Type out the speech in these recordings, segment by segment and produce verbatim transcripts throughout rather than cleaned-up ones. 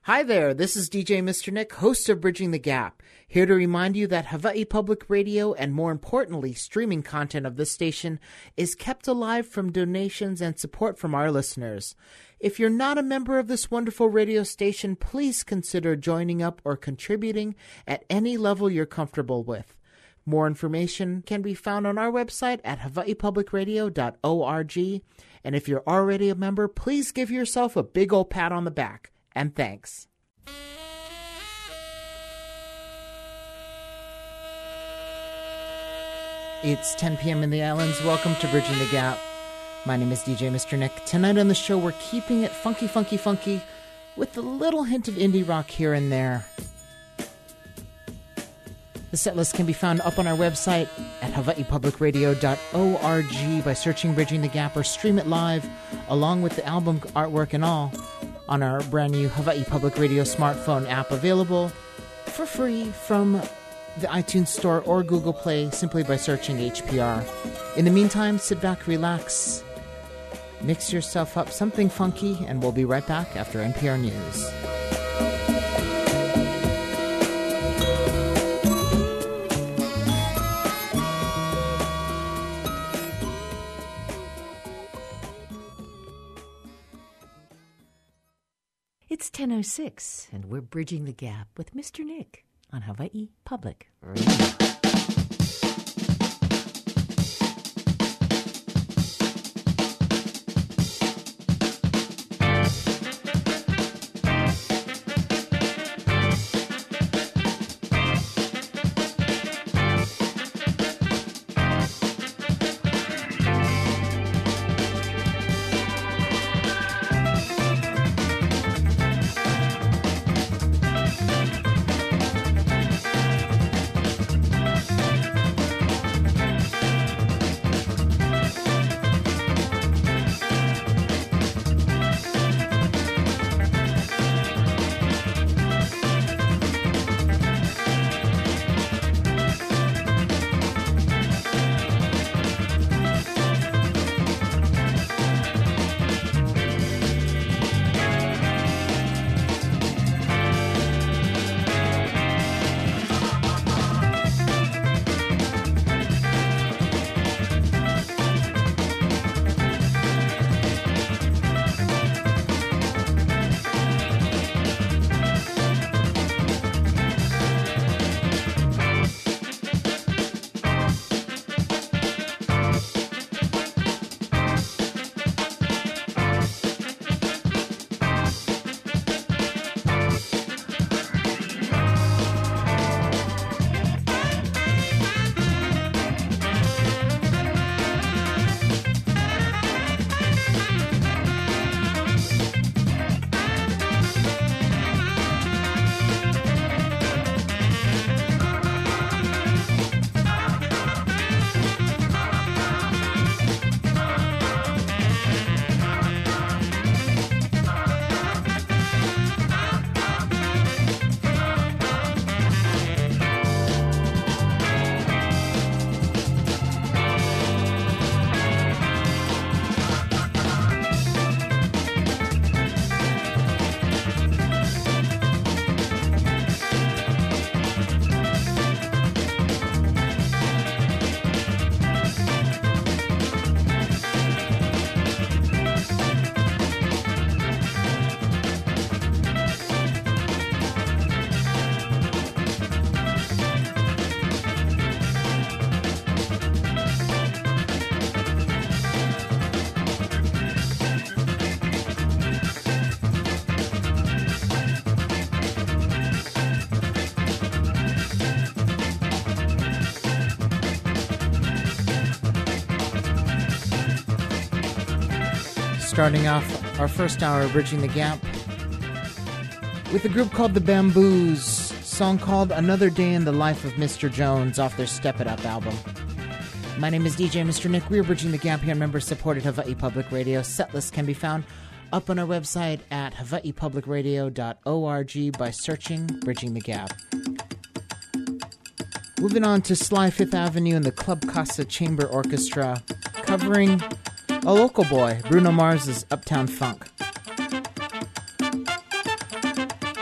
Hi there, this is D J Mister Nick, host of Bridging the Gap, here to remind you that Hawaii Public Radio, and more importantly, streaming content of this station, is kept alive from donations and support from our listeners. If you're not a member of this wonderful radio station, please consider joining up or contributing at any level you're comfortable with. More information can be found on our website at hawaii public radio dot org, and if you're already a member, please give yourself a big old pat on the back. And thanks. It's ten p.m. in the islands. Welcome to Bridging the Gap. My name is D J Mister Nick. Tonight on the show, we're keeping it funky, funky, funky with a little hint of indie rock here and there. The set list can be found up on our website at hawaii public radio dot org by searching Bridging the Gap, or stream it live along with the album artwork and all on our brand new Hawaii Public Radio smartphone app, available for free from the iTunes Store or Google Play simply by searching H P R. In the meantime, sit back, relax, mix yourself up something funky, and we'll be right back after N P R News. It's ten oh six, and we're Bridging the Gap with Mister Nick on Hawaii Public Radio. Starting off our first hour of Bridging the Gap with a group called The Bamboos, song called Another Day in the Life of Mister Jones off their Step It Up album. My name is D J Mister Nick. We're Bridging the Gap here on member-supported Hawaii Public Radio. Setlist can be found up on our website at hawaii public radio dot org by searching Bridging the Gap. Moving on to Sly Fifth Avenue and the Club Casa Chamber Orchestra, covering a local boy, Bruno Mars's Uptown Funk.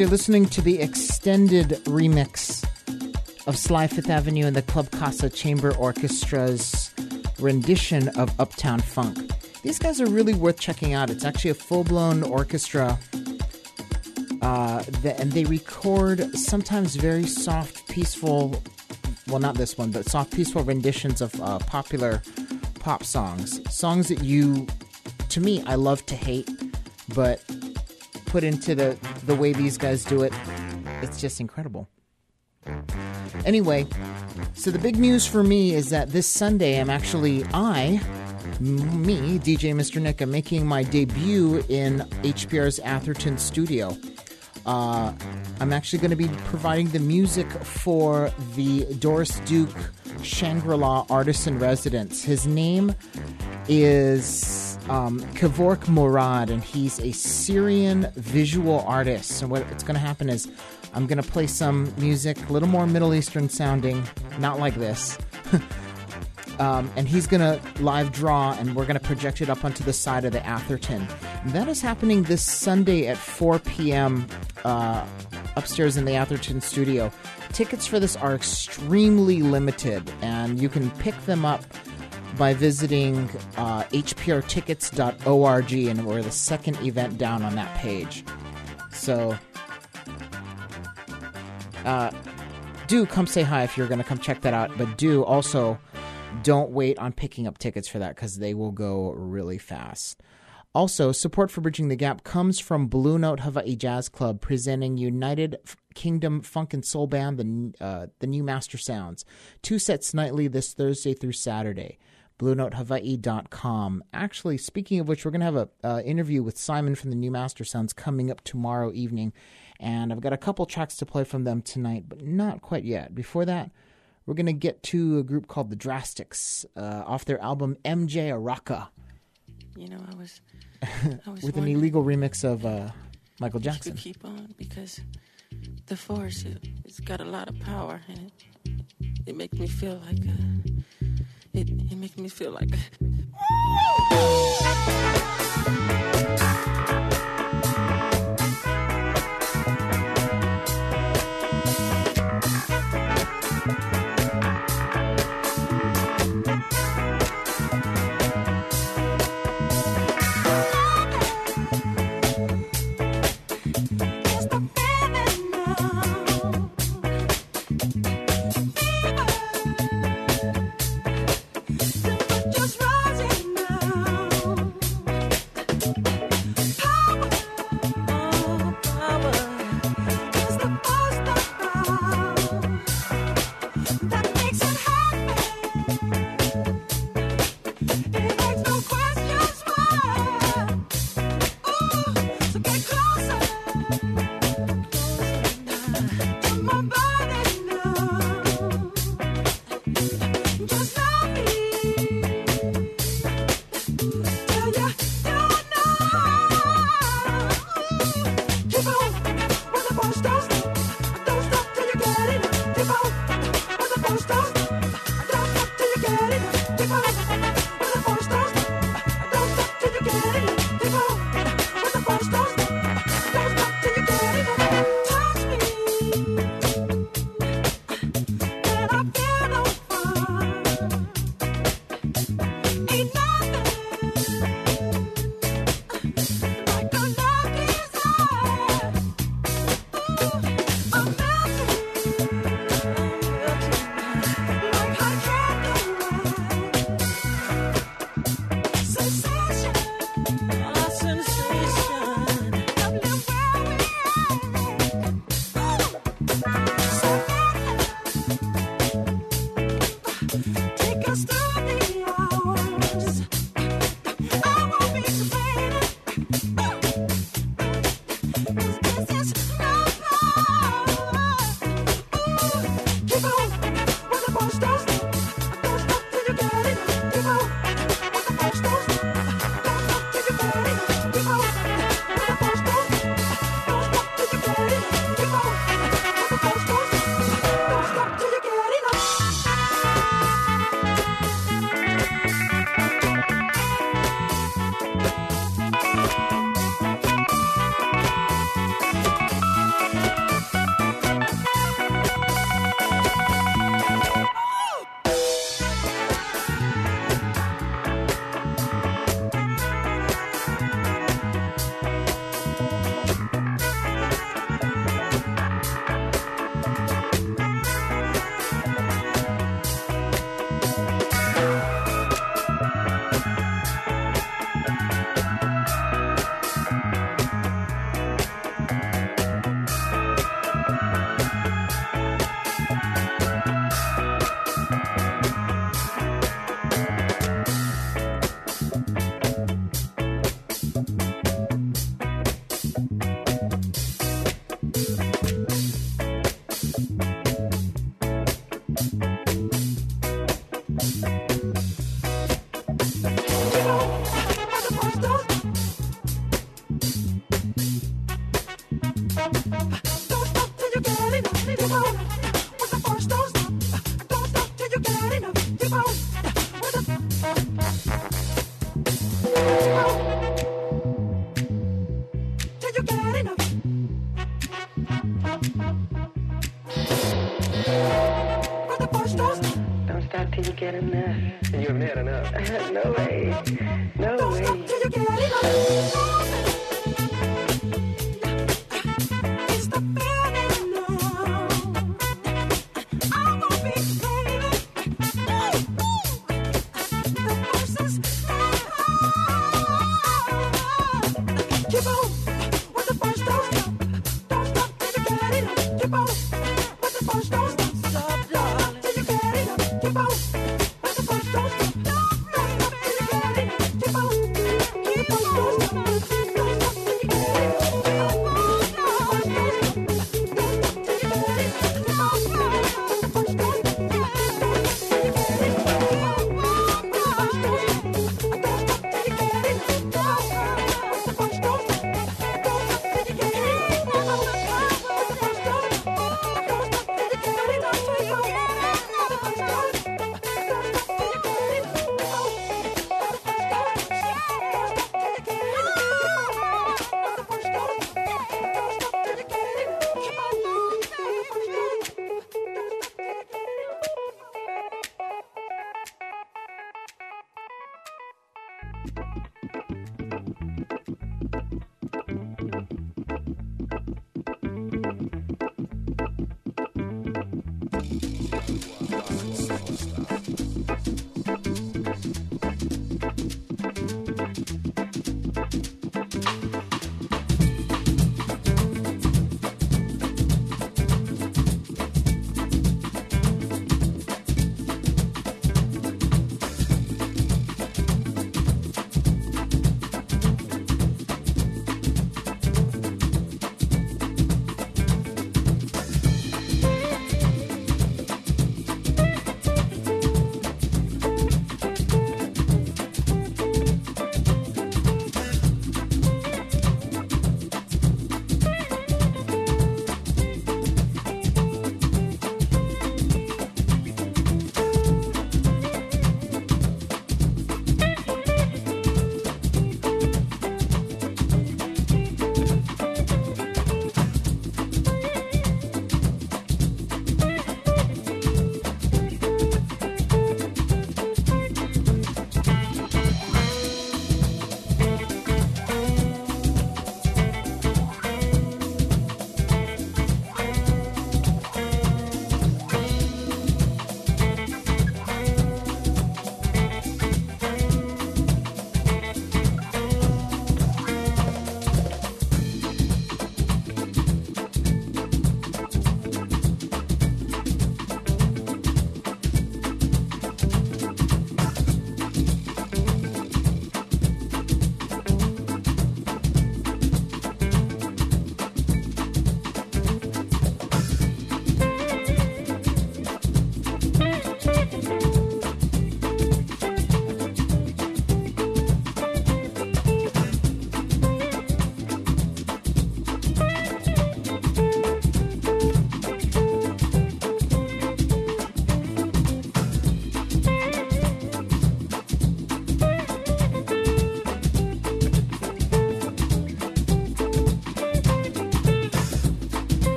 you're listening to the extended remix of Sly Fifth Avenue and the Club Casa Chamber Orchestra's rendition of Uptown Funk. These guys are really worth checking out. It's actually a full-blown orchestra, uh, the, and they record sometimes very soft, peaceful, well, not this one, but soft, peaceful renditions of uh, popular pop songs. Songs that you, to me, I love to hate, but put into the, the way these guys do it, it's just incredible. Anyway, so the big news for me is that this Sunday I'm actually, I, me, D J Mister Nick, am making my debut in H P R's Atherton studio. Uh, I'm actually going to be providing the music for the Doris Duke Shangri-La Artist in Residence. His name is um, Kevork Murad, and he's a Syrian visual artist. And what's going to happen is I'm going to play some music, a little more Middle Eastern sounding, not like this. um, and he's going to live draw, and we're going to project it up onto the side of the Atherton. And that is happening this Sunday at four p.m. Uh, upstairs in the Atherton studio. Tickets for this are extremely limited, and you can pick them up by visiting uh, h p r tickets dot org, and we're the second event down on that page. So uh, do come say hi if you're going to come check that out, but do also don't wait on picking up tickets for that because they will go really fast. Also, support for Bridging the Gap comes from Blue Note Hawaii Jazz Club, presenting United Kingdom Funk and Soul Band, the, uh, the New Master Sounds. Two sets nightly this Thursday through Saturday. blue note hawaii dot com. Actually, speaking of which, we're going to have an uh, interview with Simon from the New Master Sounds coming up tomorrow evening. And I've got a couple tracks to play from them tonight, but not quite yet. Before that, we're going to get to a group called The Drastics uh, off their album M J Araka. You know, I was, I was with an illegal remix of uh, Michael Jackson. We keep on because the force, it, it's got a lot of power, and it, it makes me feel like a, it, it makes me feel like just rising now. Keep on,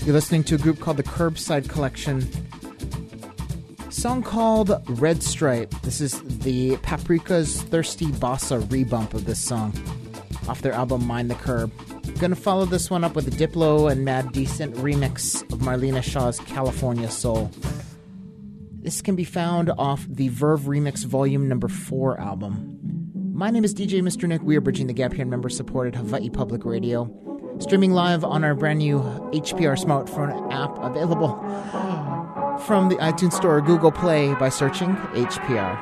You're listening to a group called the Curbside Collection. Song called Red Stripe. This is the Paprika's Thirsty Bossa rebump of this song off their album Mind the Curb. Gonna follow this one up with a Diplo and Mad Decent remix of Marlena Shaw's California Soul. This can be found off the Verve Remix Volume Number four album. My name is D J Mister Nick. We are Bridging the Gap here in member-supported Hawaii Public Radio. Streaming live on our brand new H P R smartphone app, available from the iTunes Store or Google Play by searching H P R.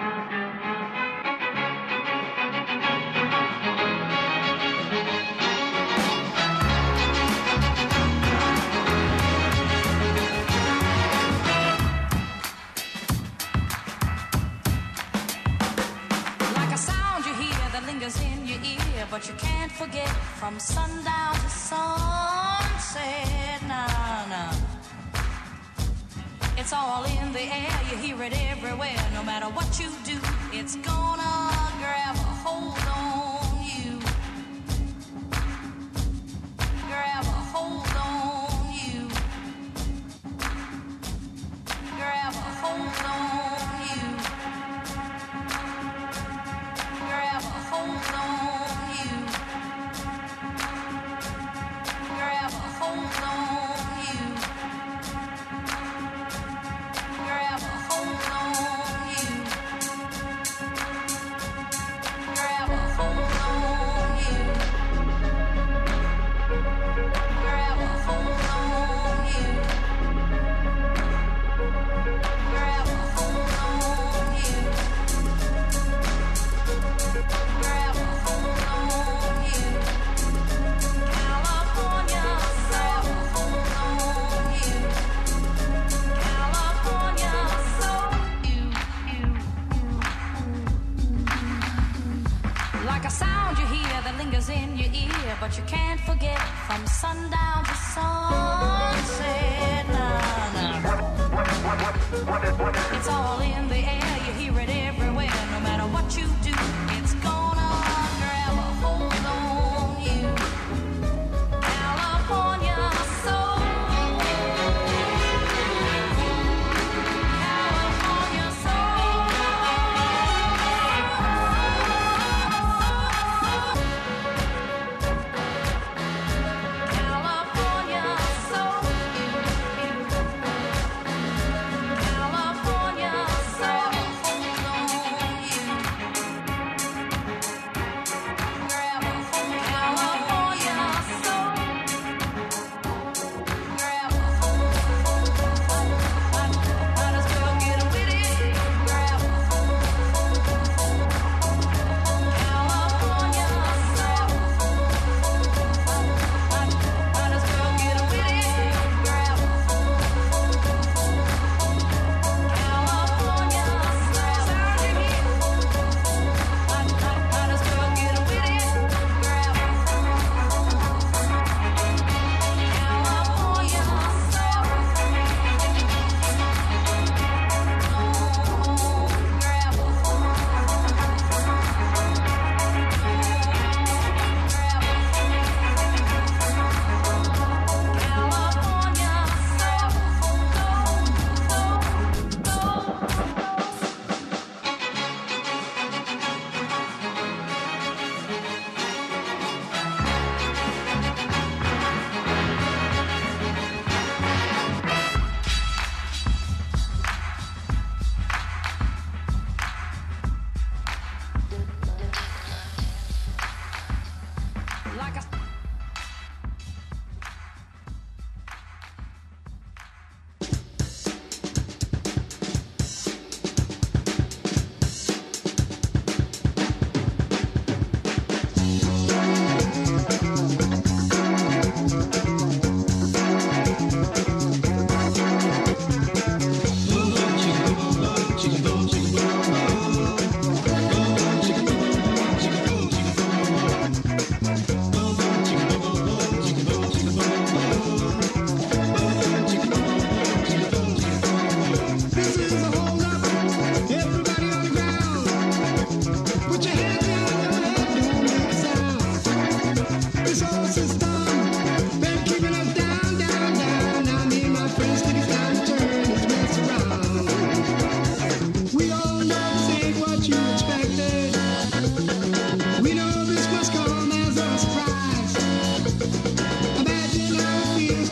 Like a sound you hear that lingers in your ear, but you can't forget from sundown to sunset. Nah, nah. It's all in the air, you hear it everywhere. No matter what you do, it's gonna grab a hold on you. Grab a hold on you. Grab a hold on you. Grab a hold on you. Grab a hold on you. Grab a hold on you. Grab a hold on you. Grab a hold on you. Grab a hold on you. Grab a hold on you. California, grab a hold on you. California, so you, you, like a sound you hear that lingers in your ear, but you can't forget from sundown to sunset. Nah, nah. It's all in the air, you hear it everywhere. No matter what you do, it's gonna grab a hold on you. California, so California, so California, so California, so hold on you.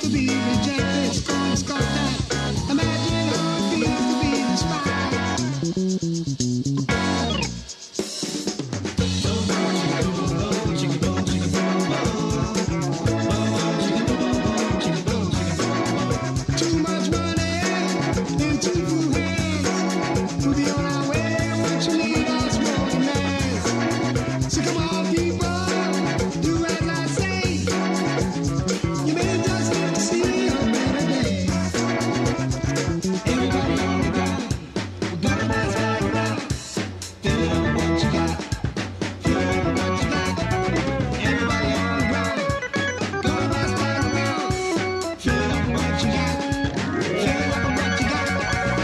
to be rejected, scorned, scorned that. Imagine how it feels to be despised. Too much money in too few hands. We'll be on our way. What you need is more demands. So come on, people, do as I say. You may just live to see a better day. Everybody on the ground, we're gonna dance right now. Feel what you got, feel what you got. Everybody on the ground, gonna dance right now. Feel what you got, feel what you got.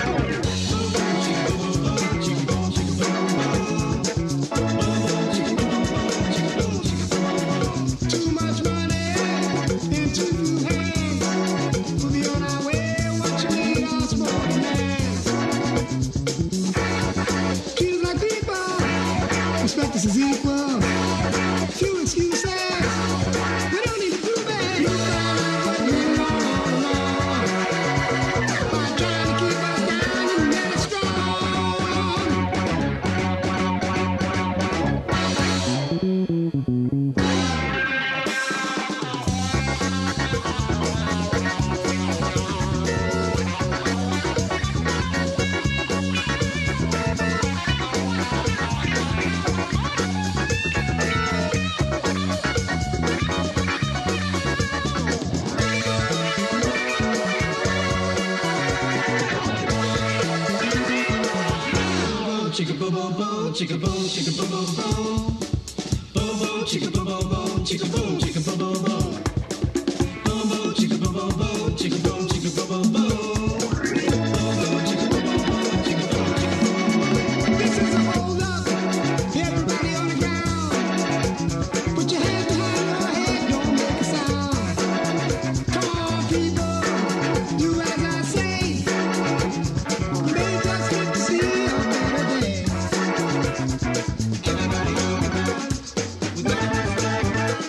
Too much money in too few hands. We'll be on our way. What you need is more demands. Treat us like people. Respect us as equal. Few excuses. We don't need to prove it. You found out what we want all along. By trying to keep us down, you made us strong. Chicka boom boom boom, chicka boom, chicka boom boom boom, boom boom, chicka boom boom boom, chicka boom, chicka boom boom boom, boom boom, chicka boom boom boom, chicka boom, chicka boom boom boom, boom boom, chicka boom boom boom, chicka boom, chicka boom boom boom. This is a hold up, everybody on the ground. Put your hands behind your head, don't make a sound. Come on, people, do as I say. You may just live to see a better day. Everybody on the ground, we're gonna dance right now.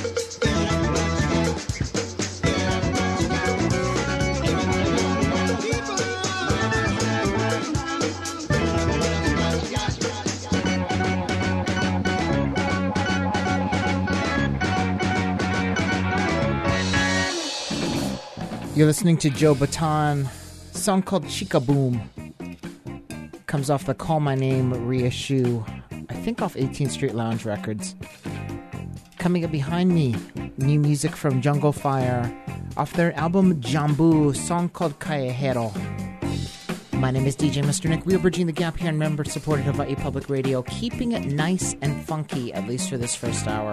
You're listening to Joe Bataan, song called Chica Boom. Comes off the Call My Name reissue, I think off eighteenth Street Lounge Records. Coming up behind me, new music from Jungle Fire, off their album Jambu, song called Callejero. My name is D J Mister Nick. We are bridging the gap here on member-supported Hawaii Public Radio, keeping it nice and funky, at least for this first hour.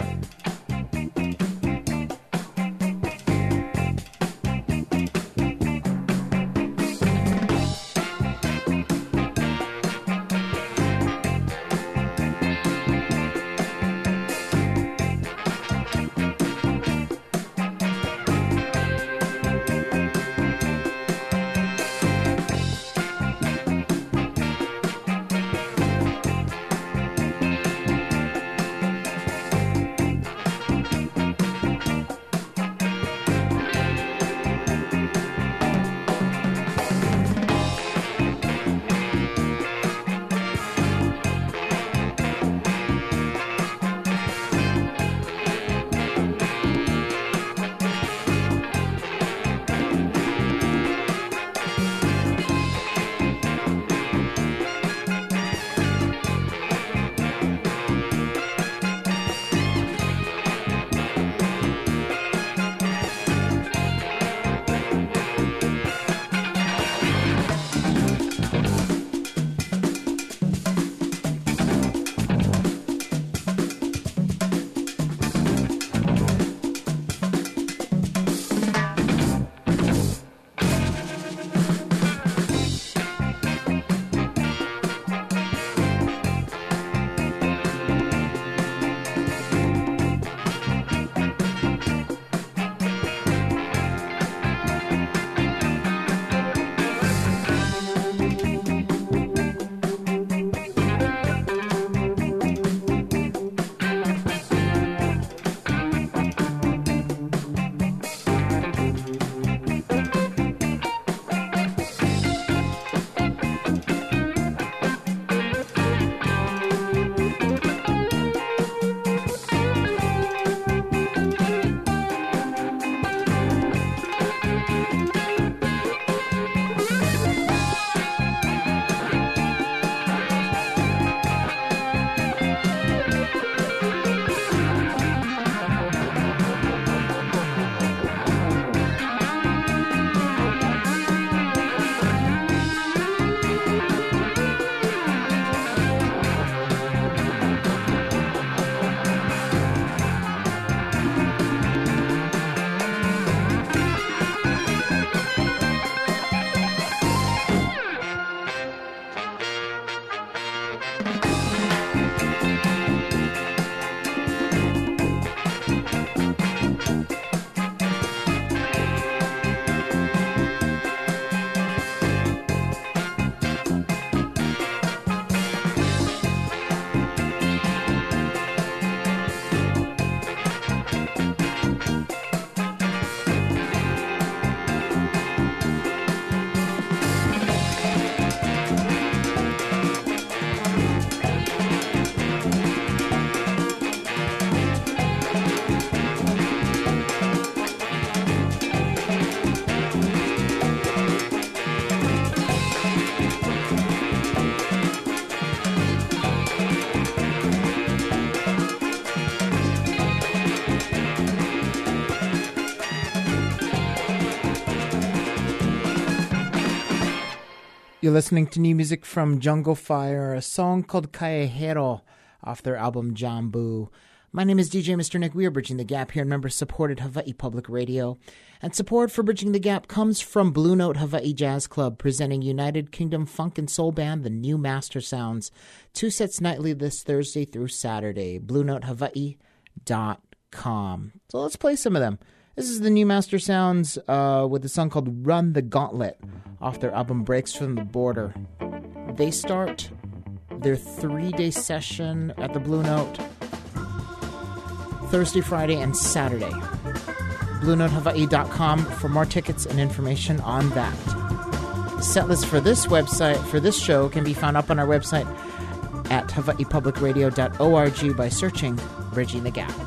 You're listening to new music from Jungle Fire, a song called Kaehero off their album Jambu. My name is D J Mister Nick. We are Bridging the Gap here in member-supported Hawaii Public Radio. And support for Bridging the Gap comes from Blue Note Hawaii Jazz Club, presenting United Kingdom funk and soul band The New Master Sounds. Two sets nightly this Thursday through Saturday. blue note hawaii dot com. So let's play some of them. This is the New Master Sounds uh, with a song called Run the Gauntlet off their album Breaks from the Border. They start their three-day session at the Blue Note Thursday, Friday, and Saturday. blue note hawaii dot com for more tickets and information on that. Setlist for this website, for this show, can be found up on our website at hawaii public radio dot org by searching Bridging the Gap.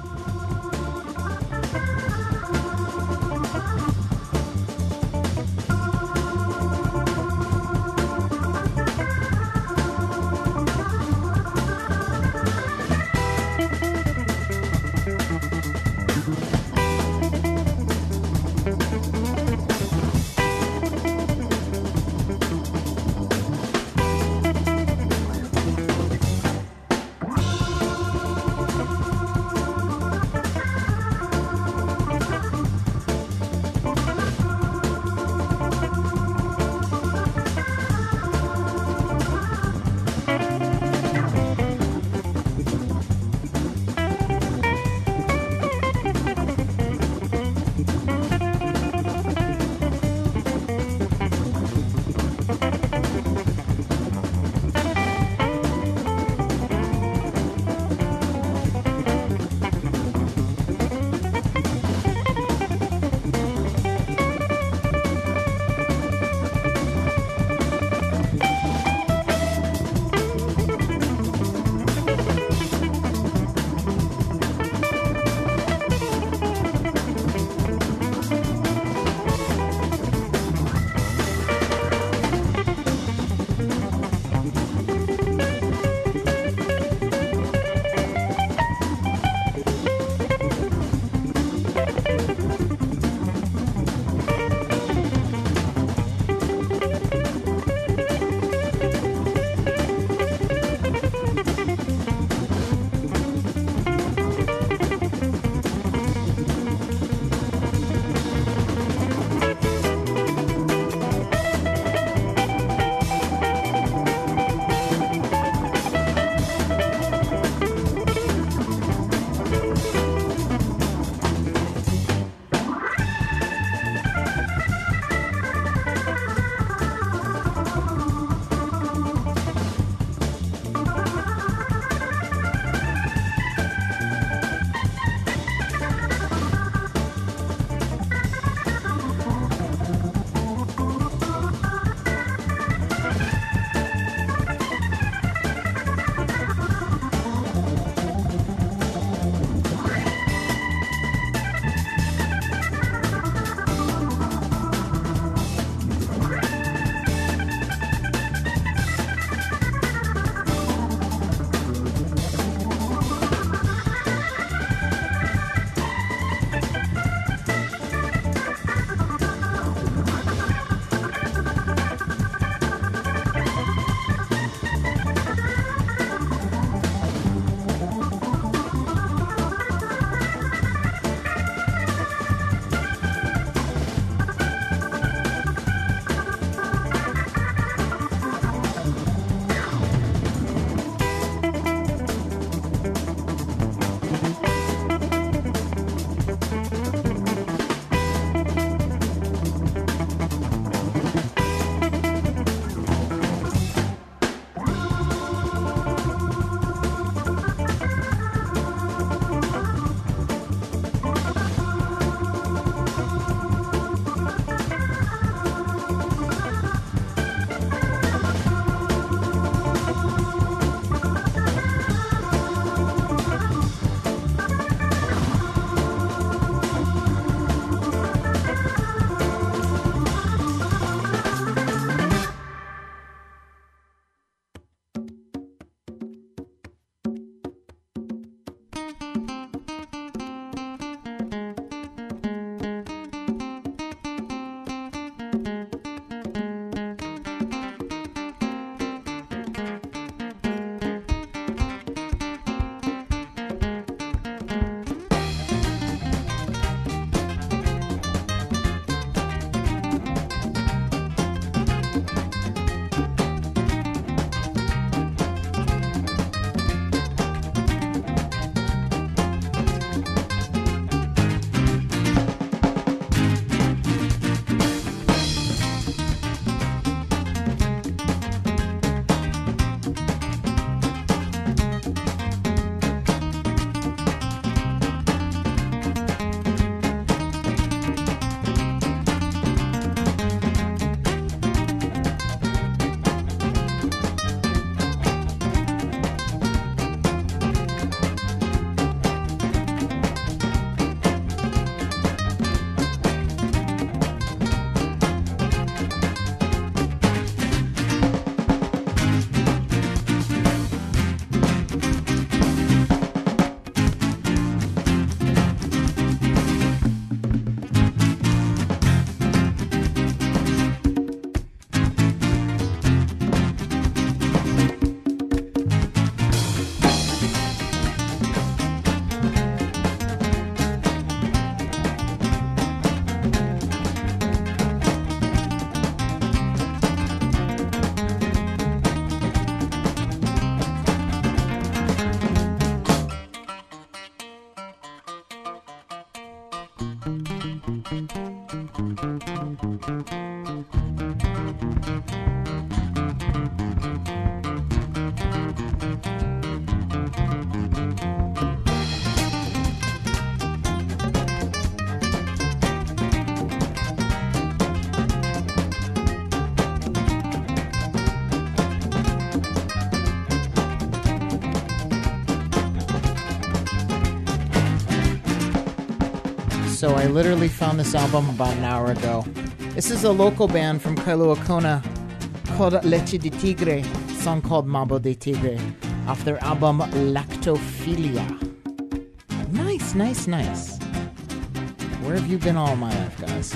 So I literally found this album about an hour ago. This is a local band from Kailua Kona called Leche de Tigre, a song called Mambo de Tigre, off their album Lactophilia. Nice, nice, nice. Where have you been all my life, guys?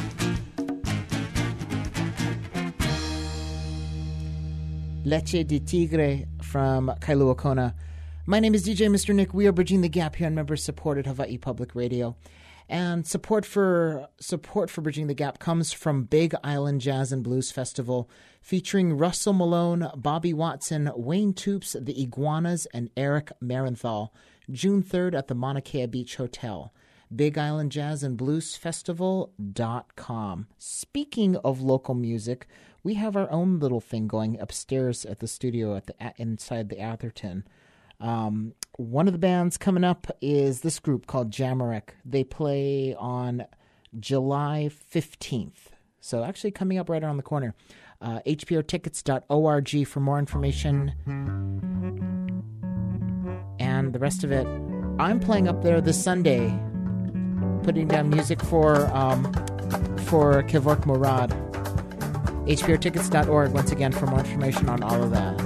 Leche de Tigre from Kailua Kona. My name is D J Mister Nick. We are bridging the gap here on member-supported Hawaii Public Radio. And support for support for Bridging the Gap comes from Big Island Jazz and Blues Festival, featuring Russell Malone, Bobby Watson, Wayne Toops, the Iguanas, and Eric Marenthal, June third at the Mauna Kea Beach Hotel. Big Island Jazz and Blues Festival dot com. Speaking of local music, we have our own little thing going upstairs at the studio at the inside the Atherton. Um, one of the bands coming up is this group called Jamarek. They play on July fifteenth. So actually coming up right around the corner. Uh, H P O tickets dot org for more information. And the rest of it, I'm playing up there this Sunday, putting down music for um, for Kevork Murad. H P O tickets dot org once again for more information on all of that.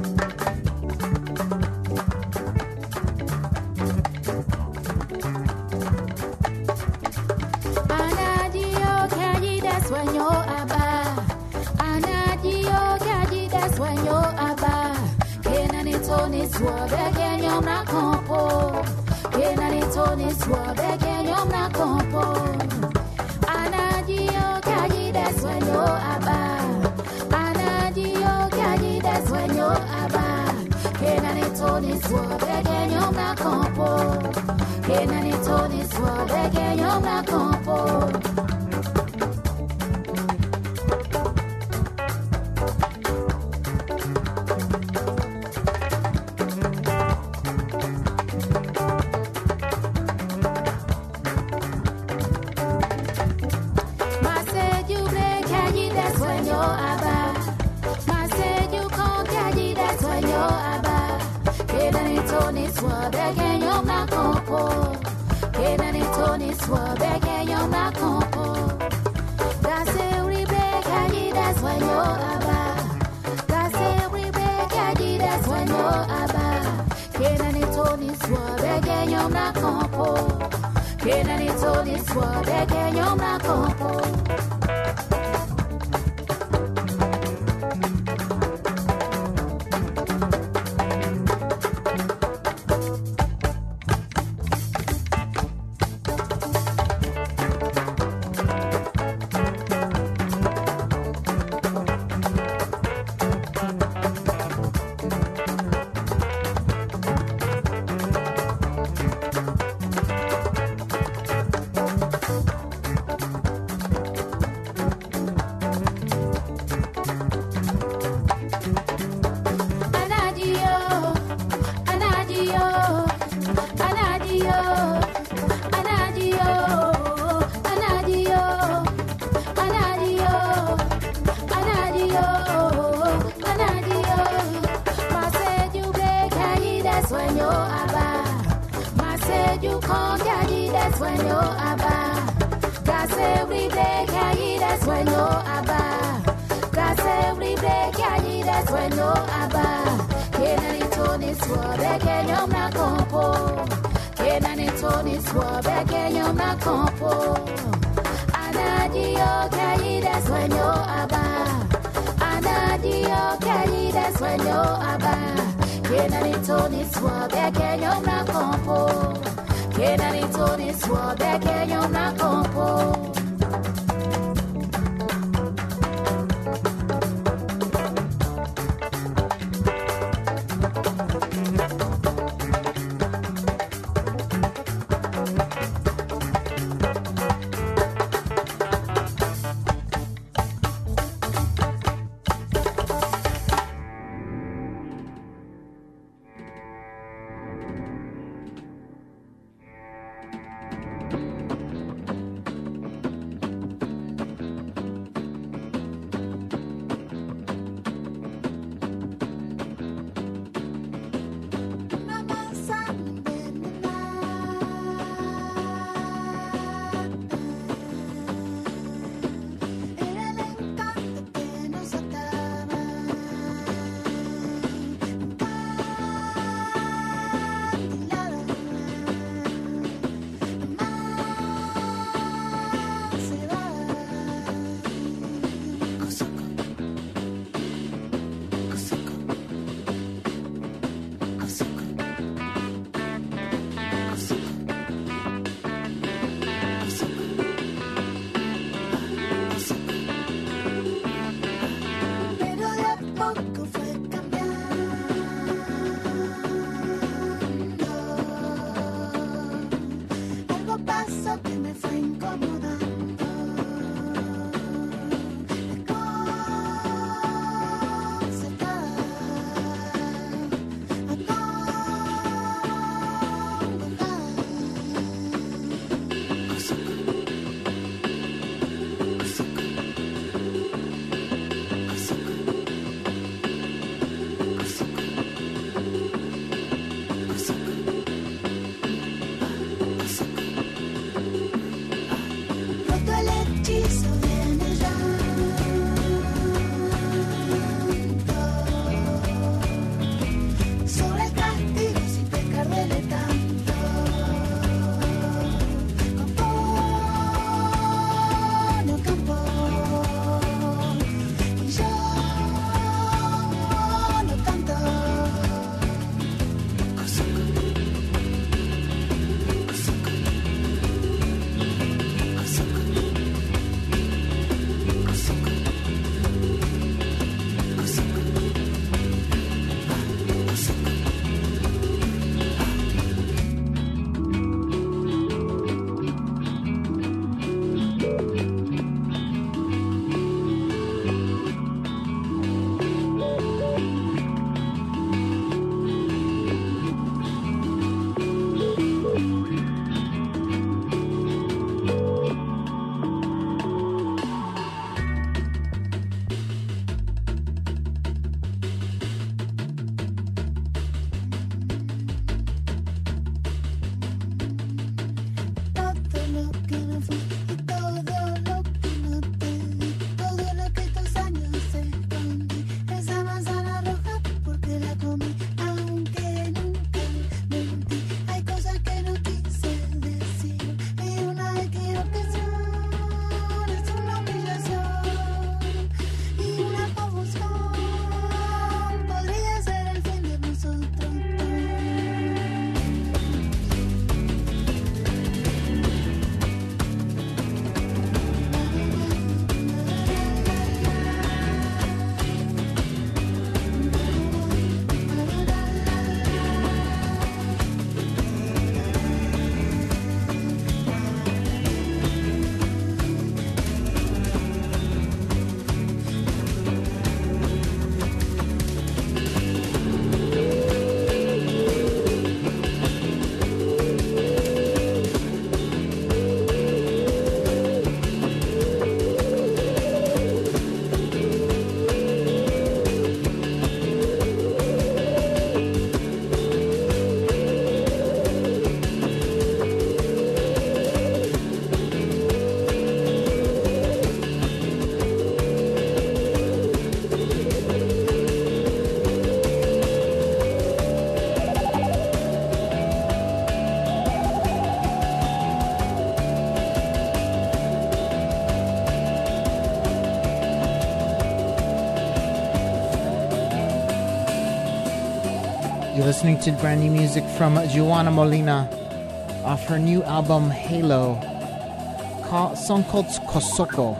You're listening to brand new music from Juana Molina off her new album Halo, call, song called Kosoko.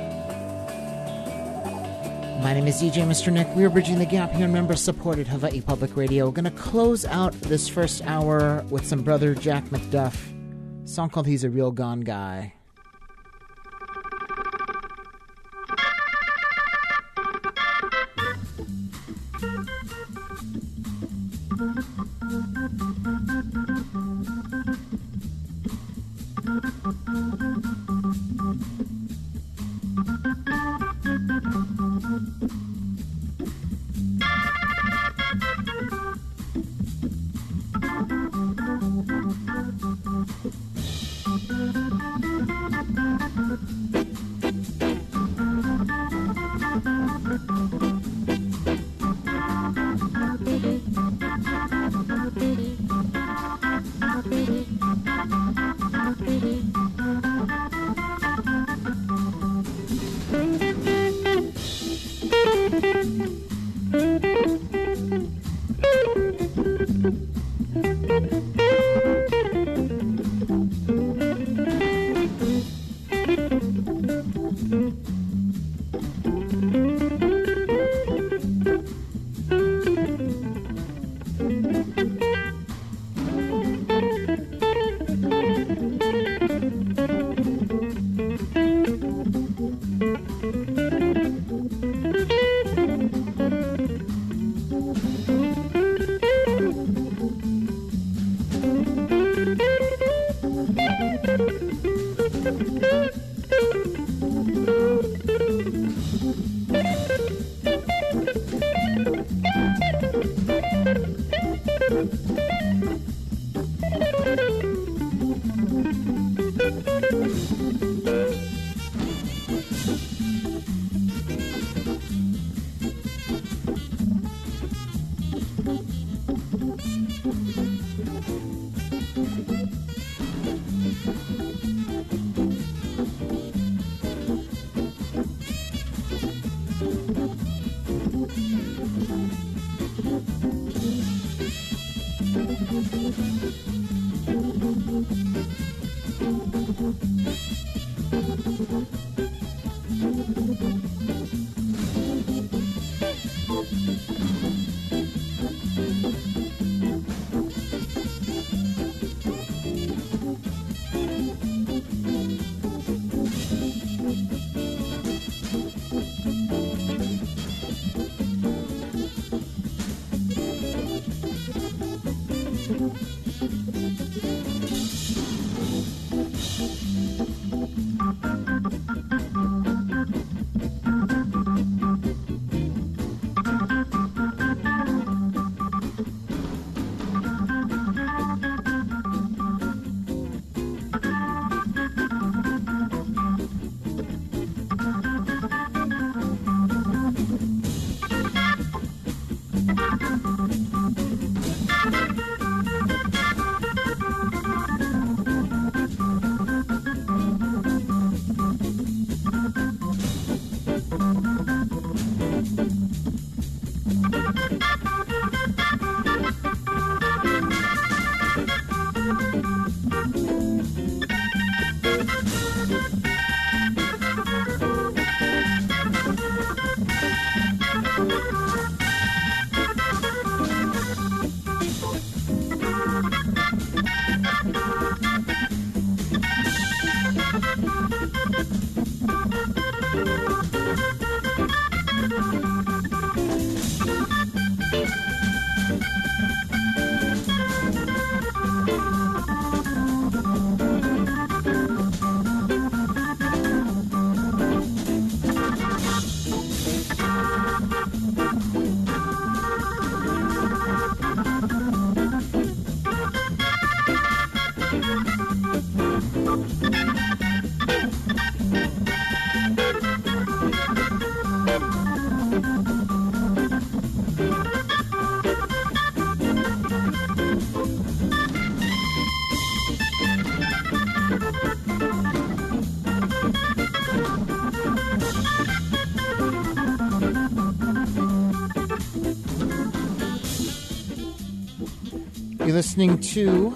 My name is D J Mister Nick. We are bridging the gap here on member-supported Hawaii Public Radio. We're going to close out this first hour with some brother Jack McDuff, a song called He's a Real Gone Guy. You're listening to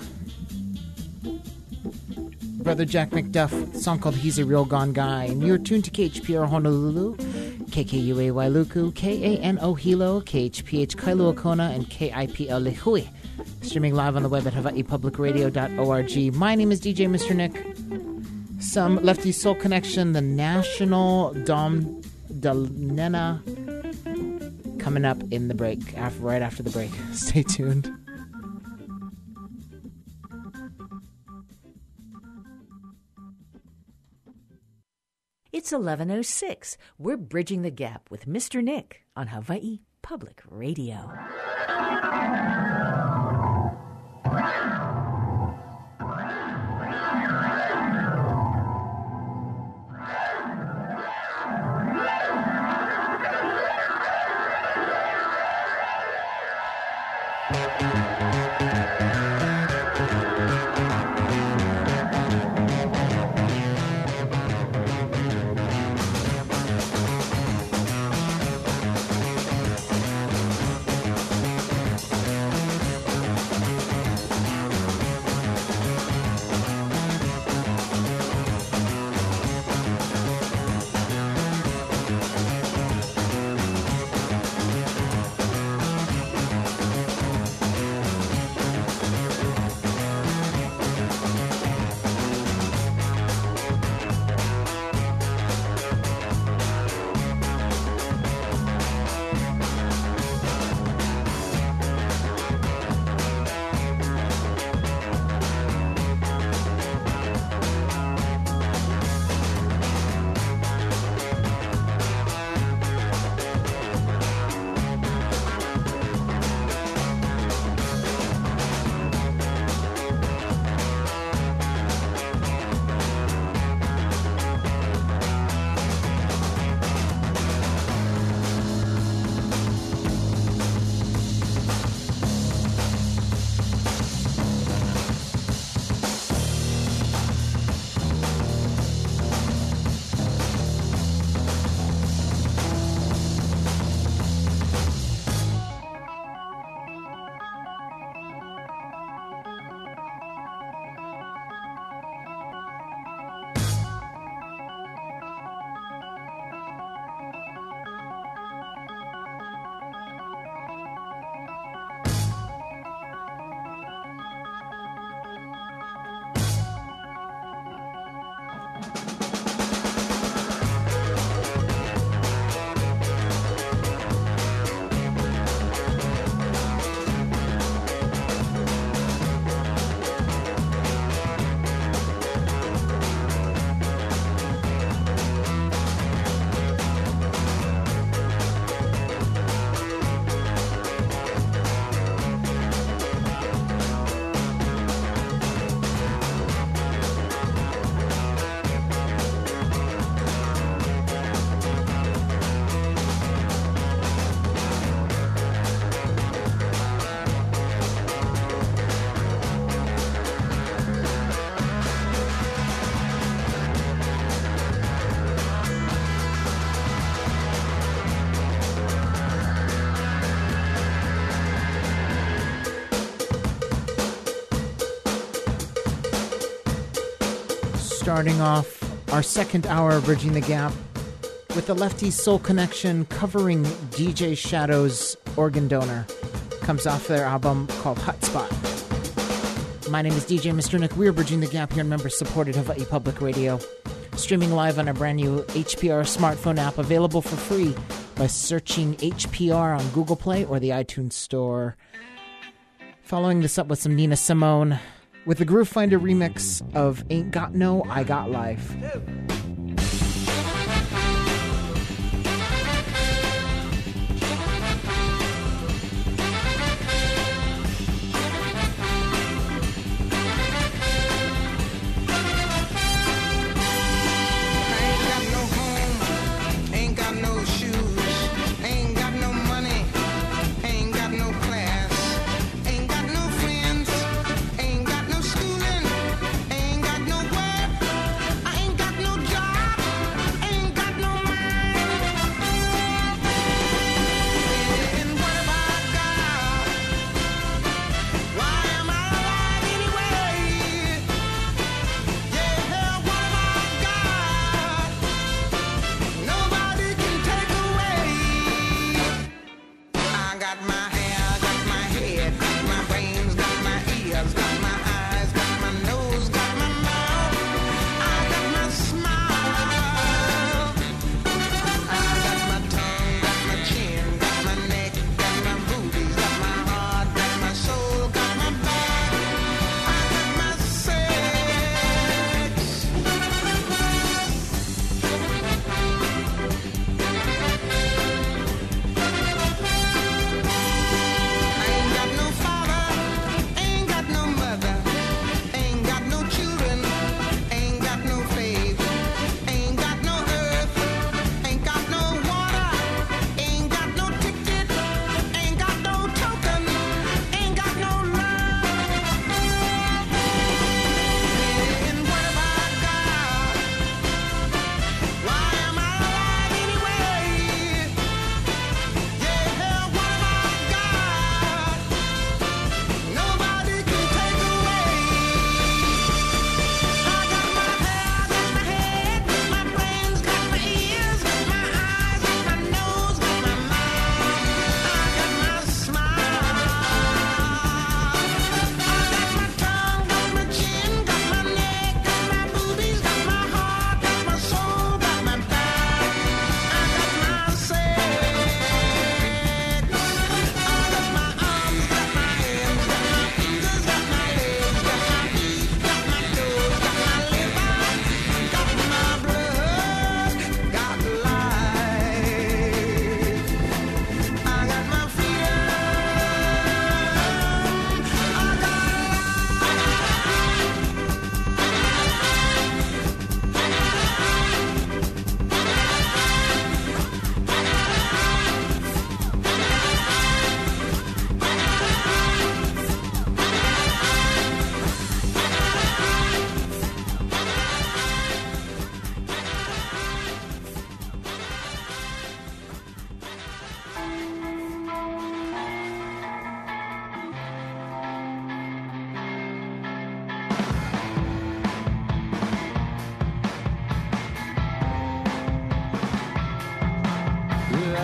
Brother Jack McDuff, a song called He's a Real Gone Guy. And you're tuned to K H P R Honolulu, K K U A Wailuku, K A N O Hilo, K H P H Kailua Kona, and K I P L Lehui. Streaming live on the web at hawaii public radio dot org. My name is D J Mister Nick. Some Lefty Soul Connection, the National Dom Dalnena, coming up in the break, after, right after the break. Stay tuned. It's eleven oh six. We're bridging the gap with Mister Nick on Hawaii Public Radio. Starting off our second hour of Bridging the Gap with the Lefty Soul Connection covering D J Shadow's Organ Donor. Comes off their album called Hotspot. My name is D J Mister Nick. We're Bridging the Gap here on member-supported Hawaii Public Radio. Streaming live on a brand new H P R smartphone app available for free by searching H P R on Google Play or the iTunes Store. Following this up with some Nina Simone with the Groove Finder remix of Ain't Got No, I Got Life. Ain't got no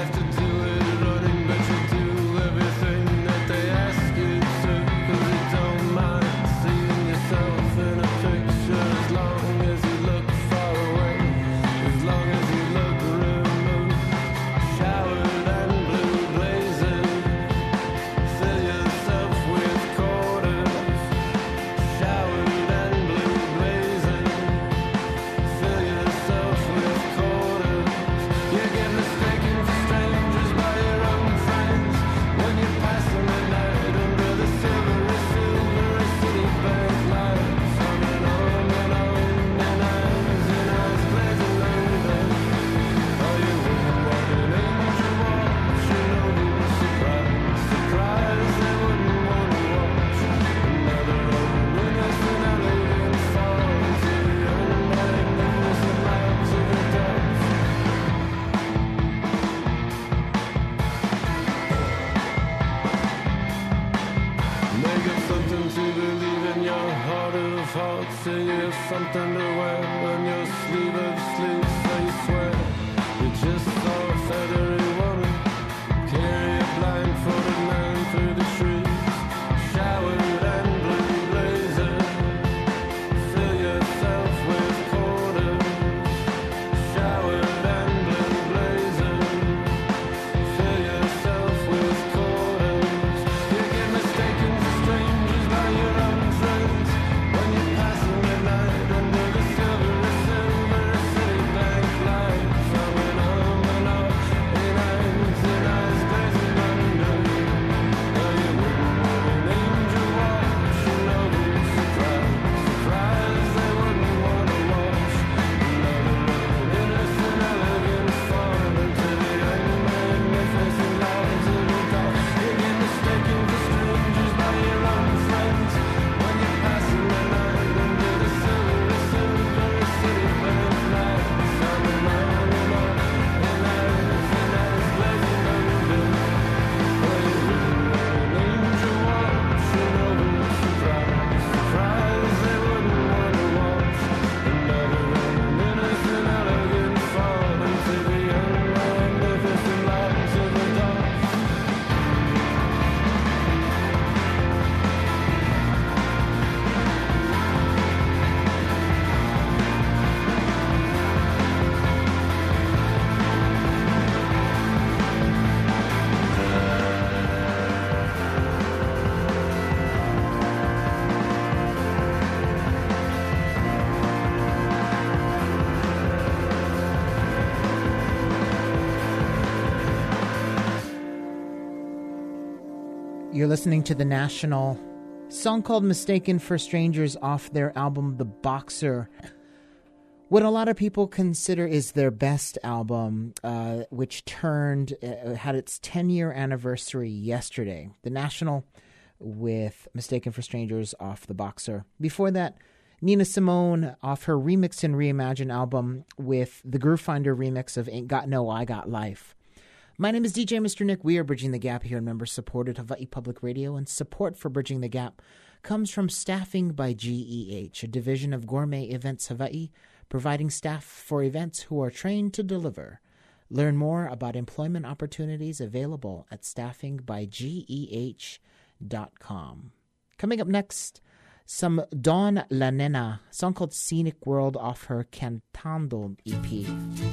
something to wear on your sleeve of sleeves, so you swear you just saw a feathery woman carry a blindfolded man through the streets, showered and blue blazer. Fill yourself with quarters, showered and blue blazer. Fill yourself with quarters. You get mistaken for strangers by your own friends when you're passing the night under the silvery, silvery city bank lights. Coming on and on in eyes, in eyes glazing under. Well, you wouldn't let an angel watch, you know, surprise, surprise, they wouldn't want to watch another innocent, elegant fawn into the young magnificent lives of the dark. You get mistaken for strangers by your own friends when you're passing the night under the silvery, silvery city bank lights. Coming on and on in eyes, in eyes glazing under. Well, you wouldn't let an angel watch, you know, surprise, surprise, they wouldn't want to watch another innocent, elegant fawn into the young magnificent lights of the dark. You're listening to The National, song called Mistaken for Strangers off their album The Boxer. What a lot of people consider is their best album, uh, which turned, uh, had its ten-year anniversary yesterday. The National with Mistaken for Strangers off The Boxer. Before that, Nina Simone off her Remix and Reimagine album with the Groove Finder remix of Ain't Got No, I Got Life. My name is D J Mister Nick. We are Bridging the Gap here in member-supported Hawaii Public Radio, and support for Bridging the Gap comes from Staffing by G E H, a division of Gourmet Events Hawaii, providing staff for events who are trained to deliver. Learn more about employment opportunities available at staffing by G E H dot com. Coming up next, some Dawn La Nena, a song called Scenic World off her Cantando E P.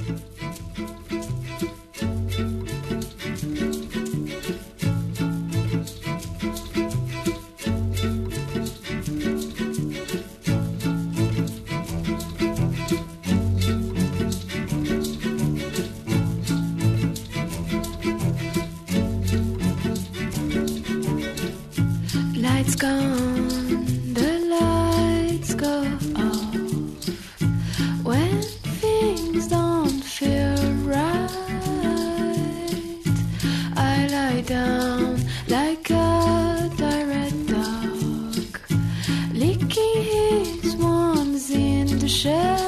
Lights gone, the lights go off when things don't feel right. I lie down like a direct dog, licking his wounds in the shade.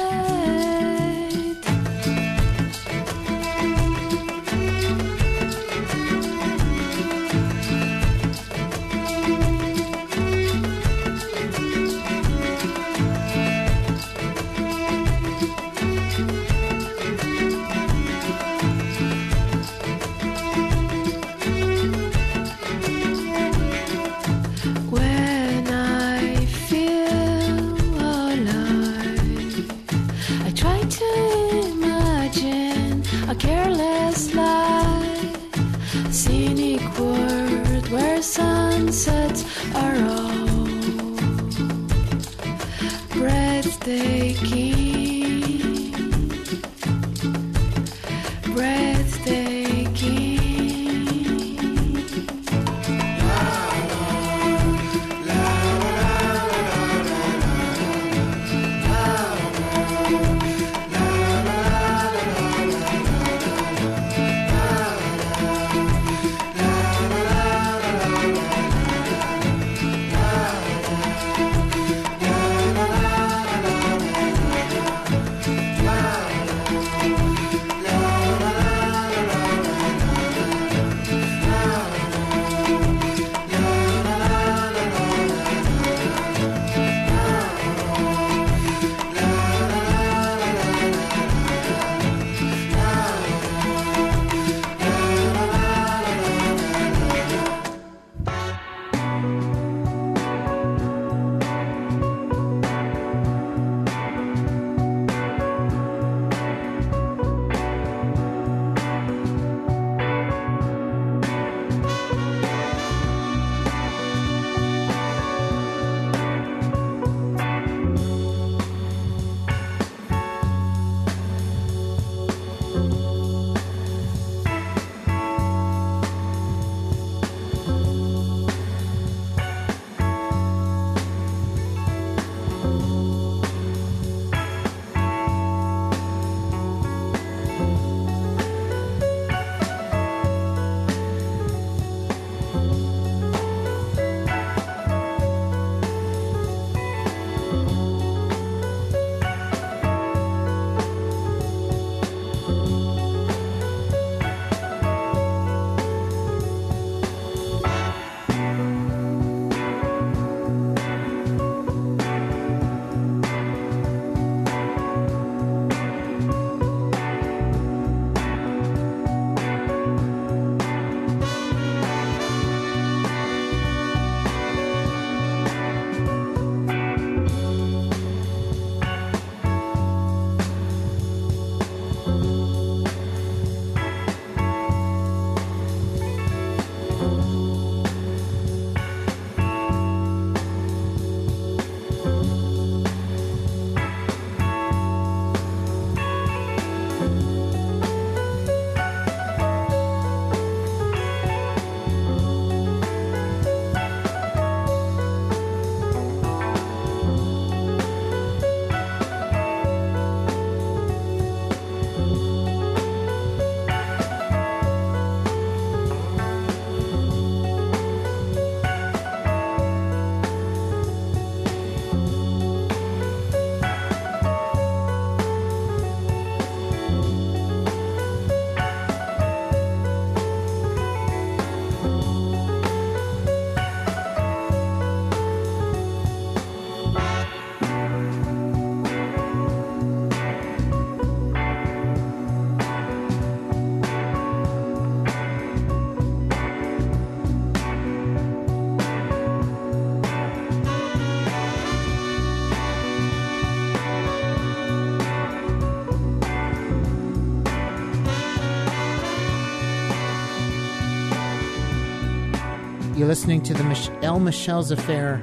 You're listening to the Mich- El Michelle's Affair,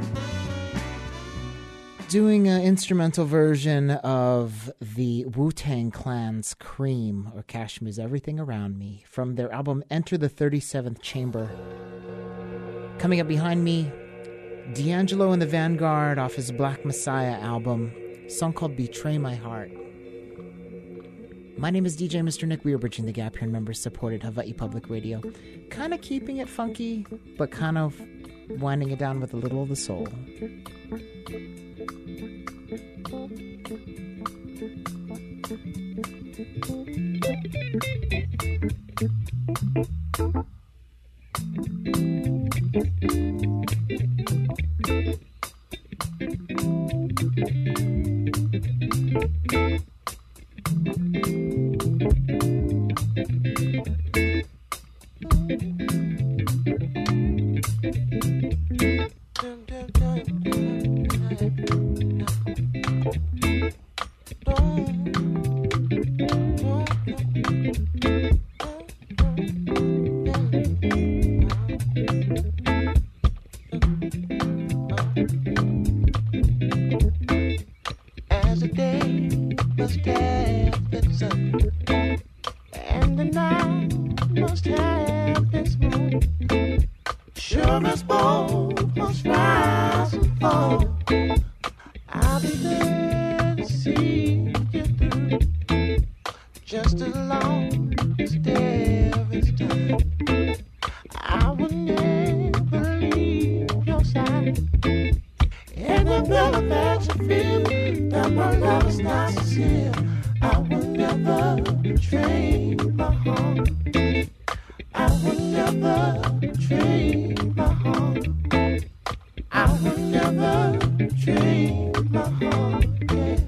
doing an instrumental version of the Wu-Tang Clan's Cream, or Kashmir's Everything Around Me, from their album Enter the thirty-seventh Chamber. Coming up behind me, D'Angelo and the Vanguard off his Black Messiah album, a song called Betray My Heart. My name is D J Mister Nick. We are bridging the gap here in member-supported Hawaii Public Radio. Kind of keeping it funky, but kind of winding it down with a little of the soul. As the day must have its sun, and the night must have its moon, sure as both must rise and fall, I'll be there to see you through, just as long as there is time. I will never leave your side, and the better that you feel that my love is not sincere, I will never betray my heart. I will never betray my heart. I will never betray my heart. Yeah.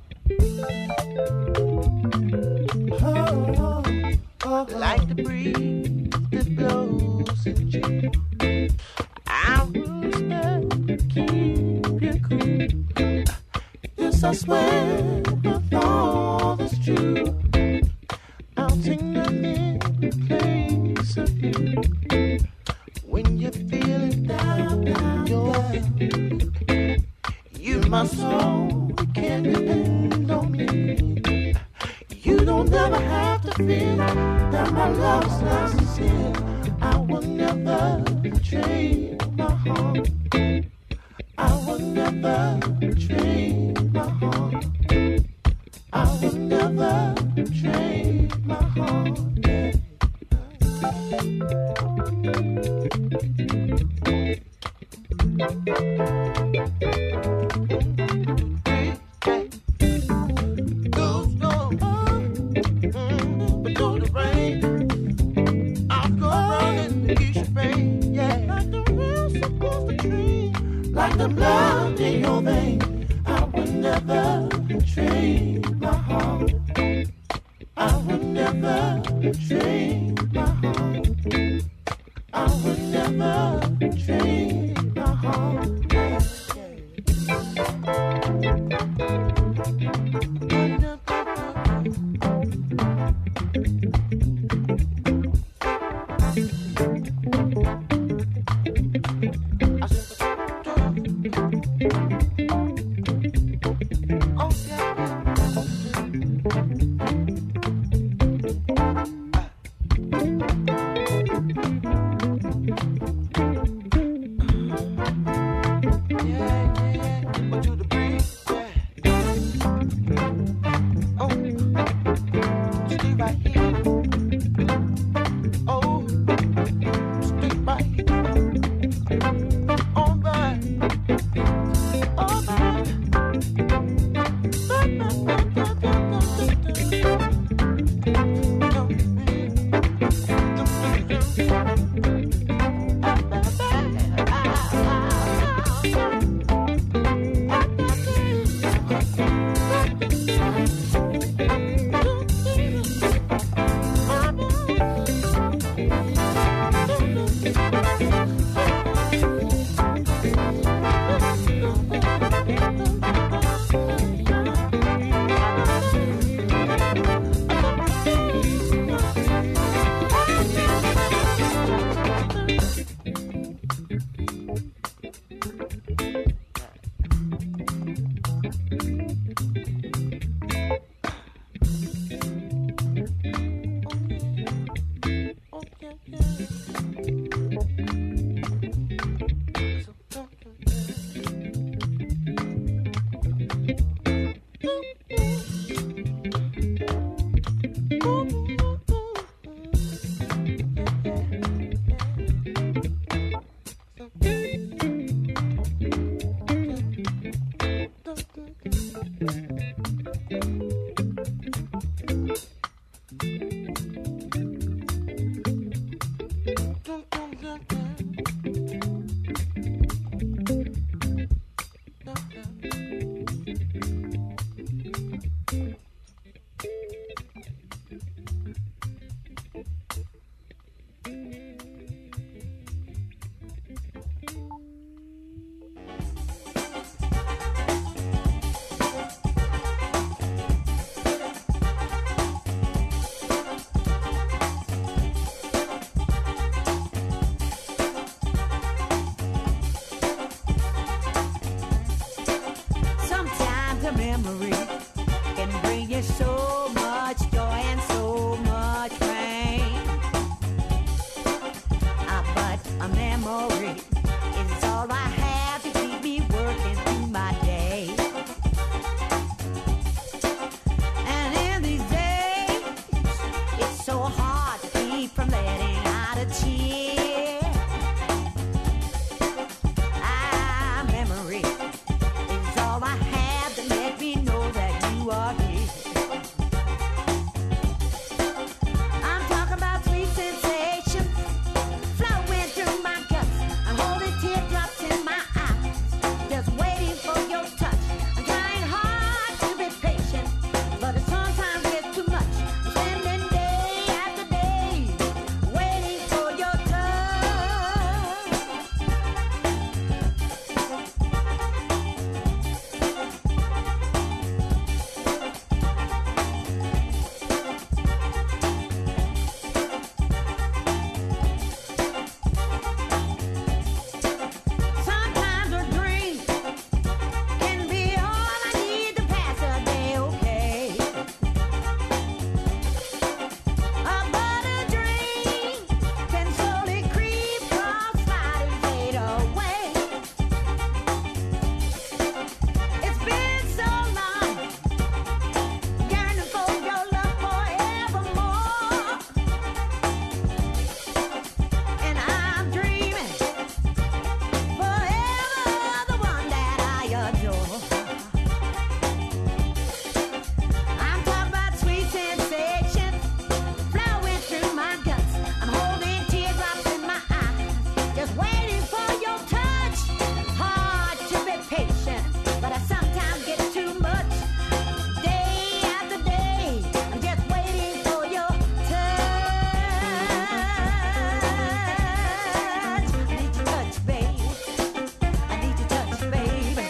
Oh, oh, like the breeze that blows in June, I will respect, keep you cool. Yes, I swear, with all that's true, I'll take nothing in place of you. When you're feeling down, down, you're you my soul, you can depend on me. You don't never have to feel that my love's not sincere. I will never betray my heart. I will never betray my heart. I will never betray my heart. Yeah. Goes on, but through the rain, I'll go running to each rain. Yeah, like the rain supposed to dream, like the blood in your vein. I will never betray my heart. I will never betray my heart. I will never betray my heart. Oh, yeah. Sometimes a memory can bring you so much joy and so much pain. Ah, but a memory is all I have to keep me working through my day. And in these days, it's so hard to keep from letting out a tear. Ah, memory is all I have to let me know that you are here. I'm talking about sweet sensations flowing through my guts. I'm holding teardrops in my eyes, just waiting for your touch. I'm trying hard to be patient, but it sometimes gets too much. I'm spending day after day waiting for your touch. Sometimes a dream can be all I need to pass a day okay. Uh, but a dream can slowly creep, crawl, slide, and fade away. It's been so long, yearning for your love forevermore. And I'm dreaming forever the one that I adore. I'm talking about sweet sensations flowing through my guts. I'm holding teardrops in my eyes, just waiting for your touch. Hard to be patient, but I sometimes get too much. Day after day, I'm just waiting for your touch. I need your touch, baby. I need your touch, baby.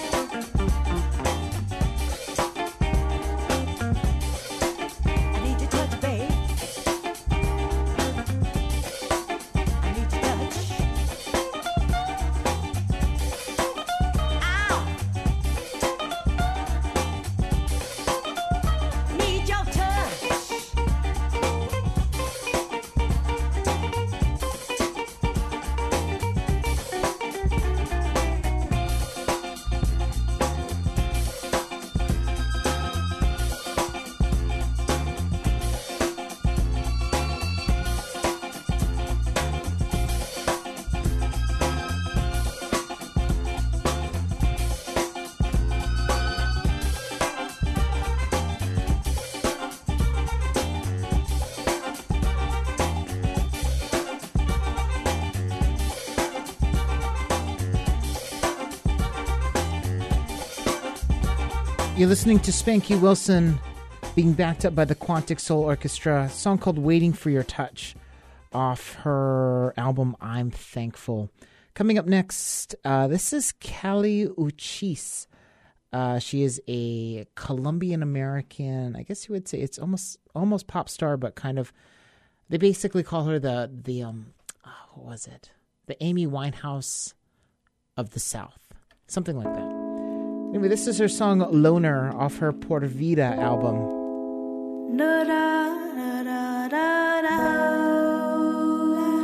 I need your touch, baby. I need your touch. Ow! Need your touch. You're listening to Spanky Wilson being backed up by the Quantic Soul Orchestra, a song called Waiting for Your Touch off her album I'm Thankful. Coming up next, uh, this is Kali Uchis. Uh, she is a Colombian-American, I guess you would say it's almost almost pop star, but kind of, they basically call her the, the um, oh, what was it? The Amy Winehouse of the South. Something like that. Anyway, this is her song Loner off her Por Vida album. Da da da da da da.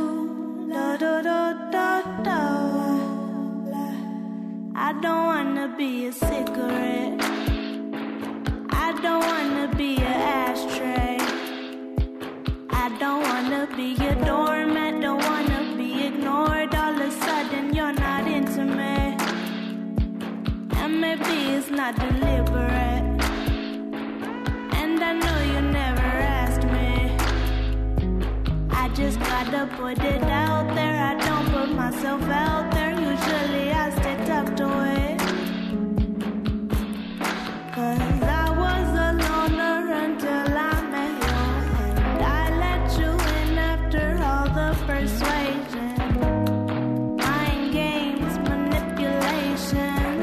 was not deliberate. And I know you never asked me. I just gotta put it out there. I don't put myself out there. Usually I stay tucked away. Cause I was a loner until I met you. And I let you in after all the persuasion. Mind games, manipulations.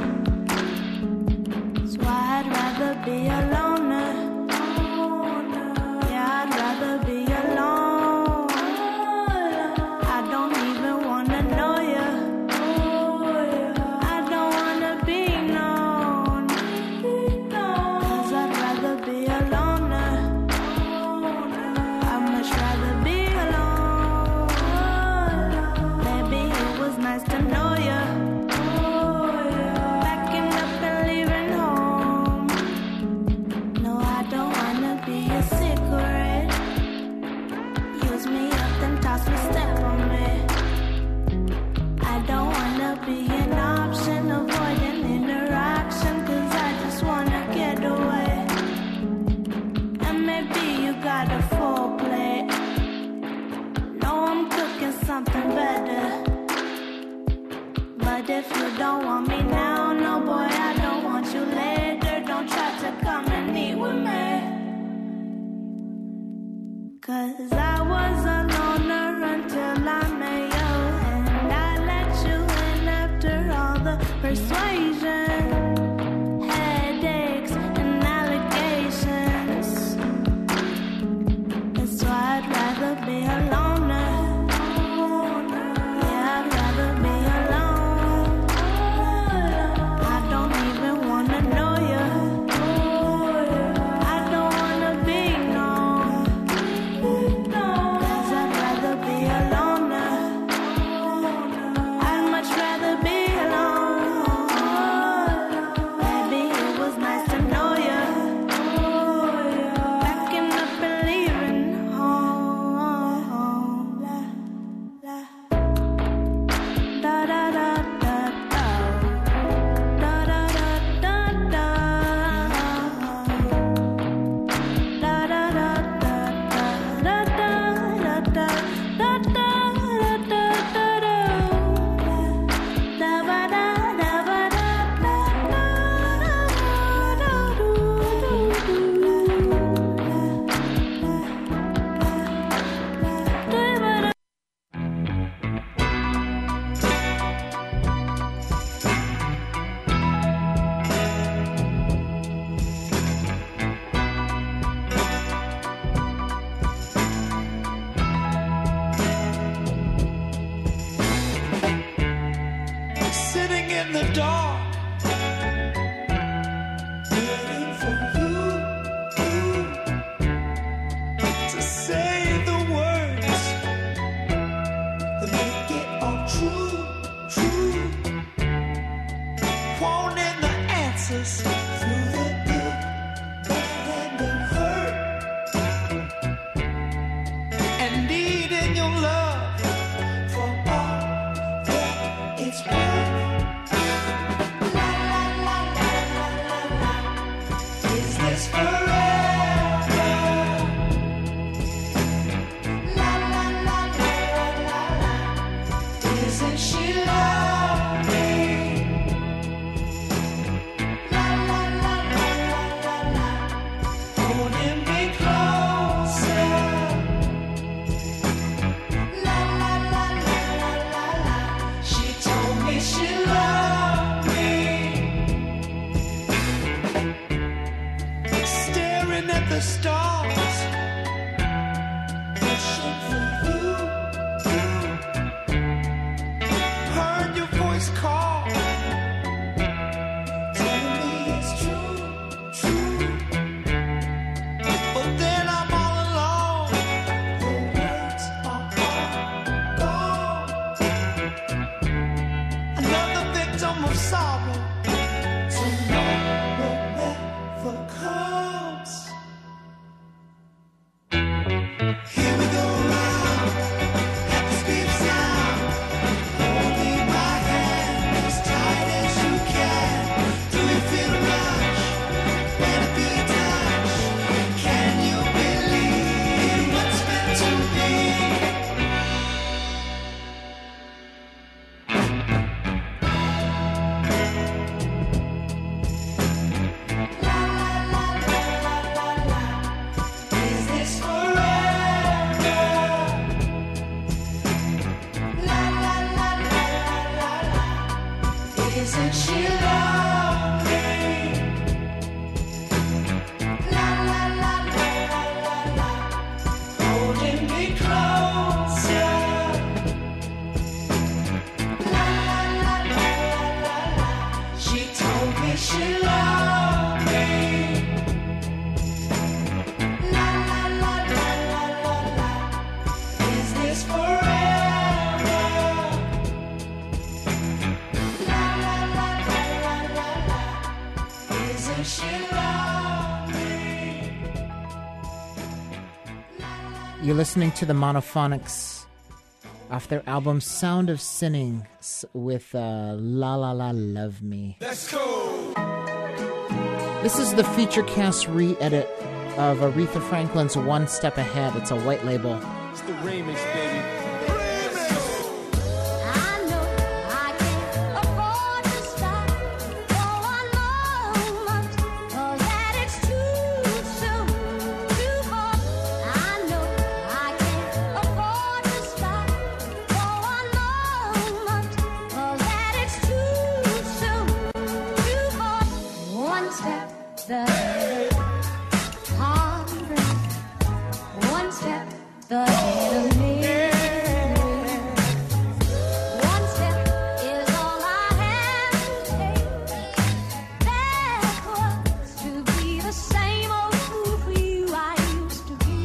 So I'd rather be a loner. Yeah, I'd rather be alone. I don't even wanna know you. I don't wanna be known. Cause I'd rather be a loner. I'd much rather be alone. Maybe it was nice to know you. Packing up and leaving home. No, I don't wanna be a cigarette. Use me up then toss me, step on me. I don't wanna be an option, avoiding interaction. Cause I just wanna get away. And maybe you got a full plate. No, I'm cooking something better. But if you don't want me now, no boy, I don't want you later. Don't try to come and eat with me. Cause I was a loner until I met you. And I let you in after all the persuasion. Headaches and allegations. That's why I'd rather be a loner. Yeah, I'd rather be alone. I don't even wanna know you. I don't wanna be known. Cause I'd rather be a loner. I'd much rather be alone. Maybe it was nice to know you. Packing up and leaving home. Da da da da da. Da da da da da. Da da da da da da da da da da da da da. Da ba da da ba da da da da. Sitting in the dark, waiting for you to say the words that make it all true, true. Wanting the answers through the good, bad, and the hurt, and needing your love for all that it's worth. Isn't she lovely? La la la la la la la, holding me closer. La la la la la la la, she told me she loved me. La la la la la la la, is this forever? La la la la la la la, isn't she lovely? You're listening to the Monophonics off their album Sound of Sinning s- with uh, La La La Love Me. Let's go. This is the feature cast re-edit of Aretha Franklin's One Step Ahead. It's a white label. It's the remix, baby. I know I can't afford to stop for one moment, 'cause that it's too soon, too far. I know I can't afford to stop for one moment, 'cause that it's too soon, too far. One step the heartbreak, one step the head of me. One step is all I have to take backwards to be the same old fool for you I used to be.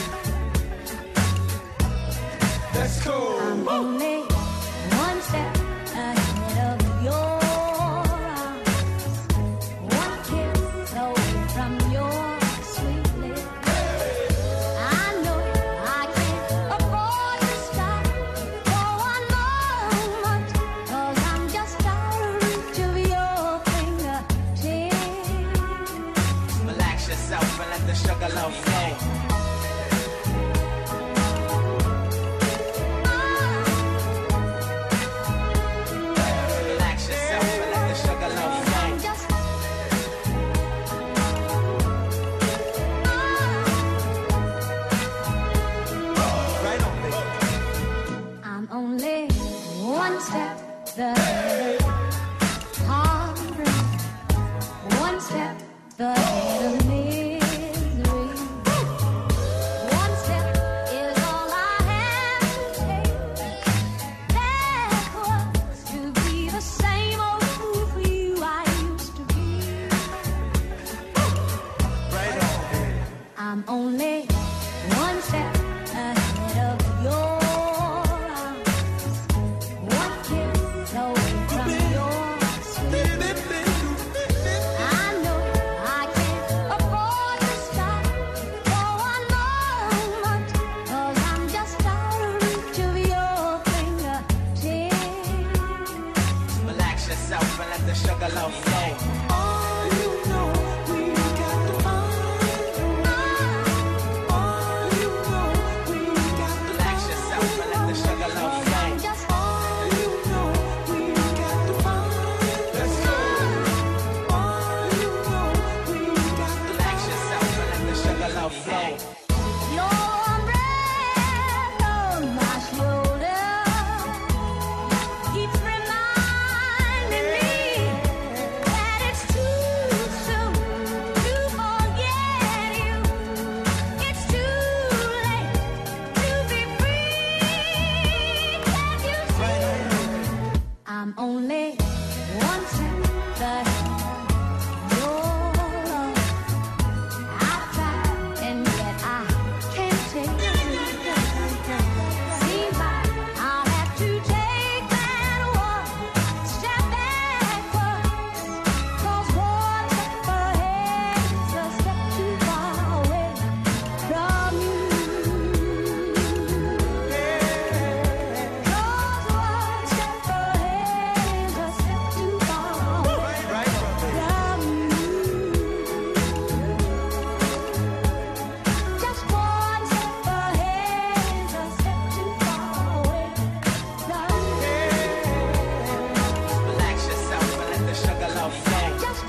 Let's go. I'm only one step ahead of your arms, one kiss away from your sweet lips. I know I can't afford to stop for one moment, 'cause I'm just out of reach of your fingertips. Relax yourself and let the sugar love flow. Relax yourself and let the sugar love flow. I'm just Right on, baby. I'm only one step the heartbreak, one step the head of misery. One step is all I have to take backwards to be the same old fool for you I used to be. Right on, baby. I'm only one step ahead of your arms, one kiss away from your sweet lips. I know I can't afford to stop for one moment, 'cause I'm just out of reach of your fingertips. Relax yourself and let the sugar love flow. All you know we got to find. All you know we got to Relax yourself and let the sugar love flow. I'm just all you know we got to find. Let's go. All you know we got to Relax yourself and let the sugar love flow. your breath on my shoulder keeps reminding me that it's too soon to forget you. It's too late to be free. Can't you see? I'm only one step ahead of your love. I've tried and yet I can't take it. Seems like I'll have to take that one step backwards, 'cause one step ahead is a step too far away from you. 'Cause one step ahead is a step too far away from you. Just one step ahead is a step too far away from you. Relax yourself and let the sugar love flow. Just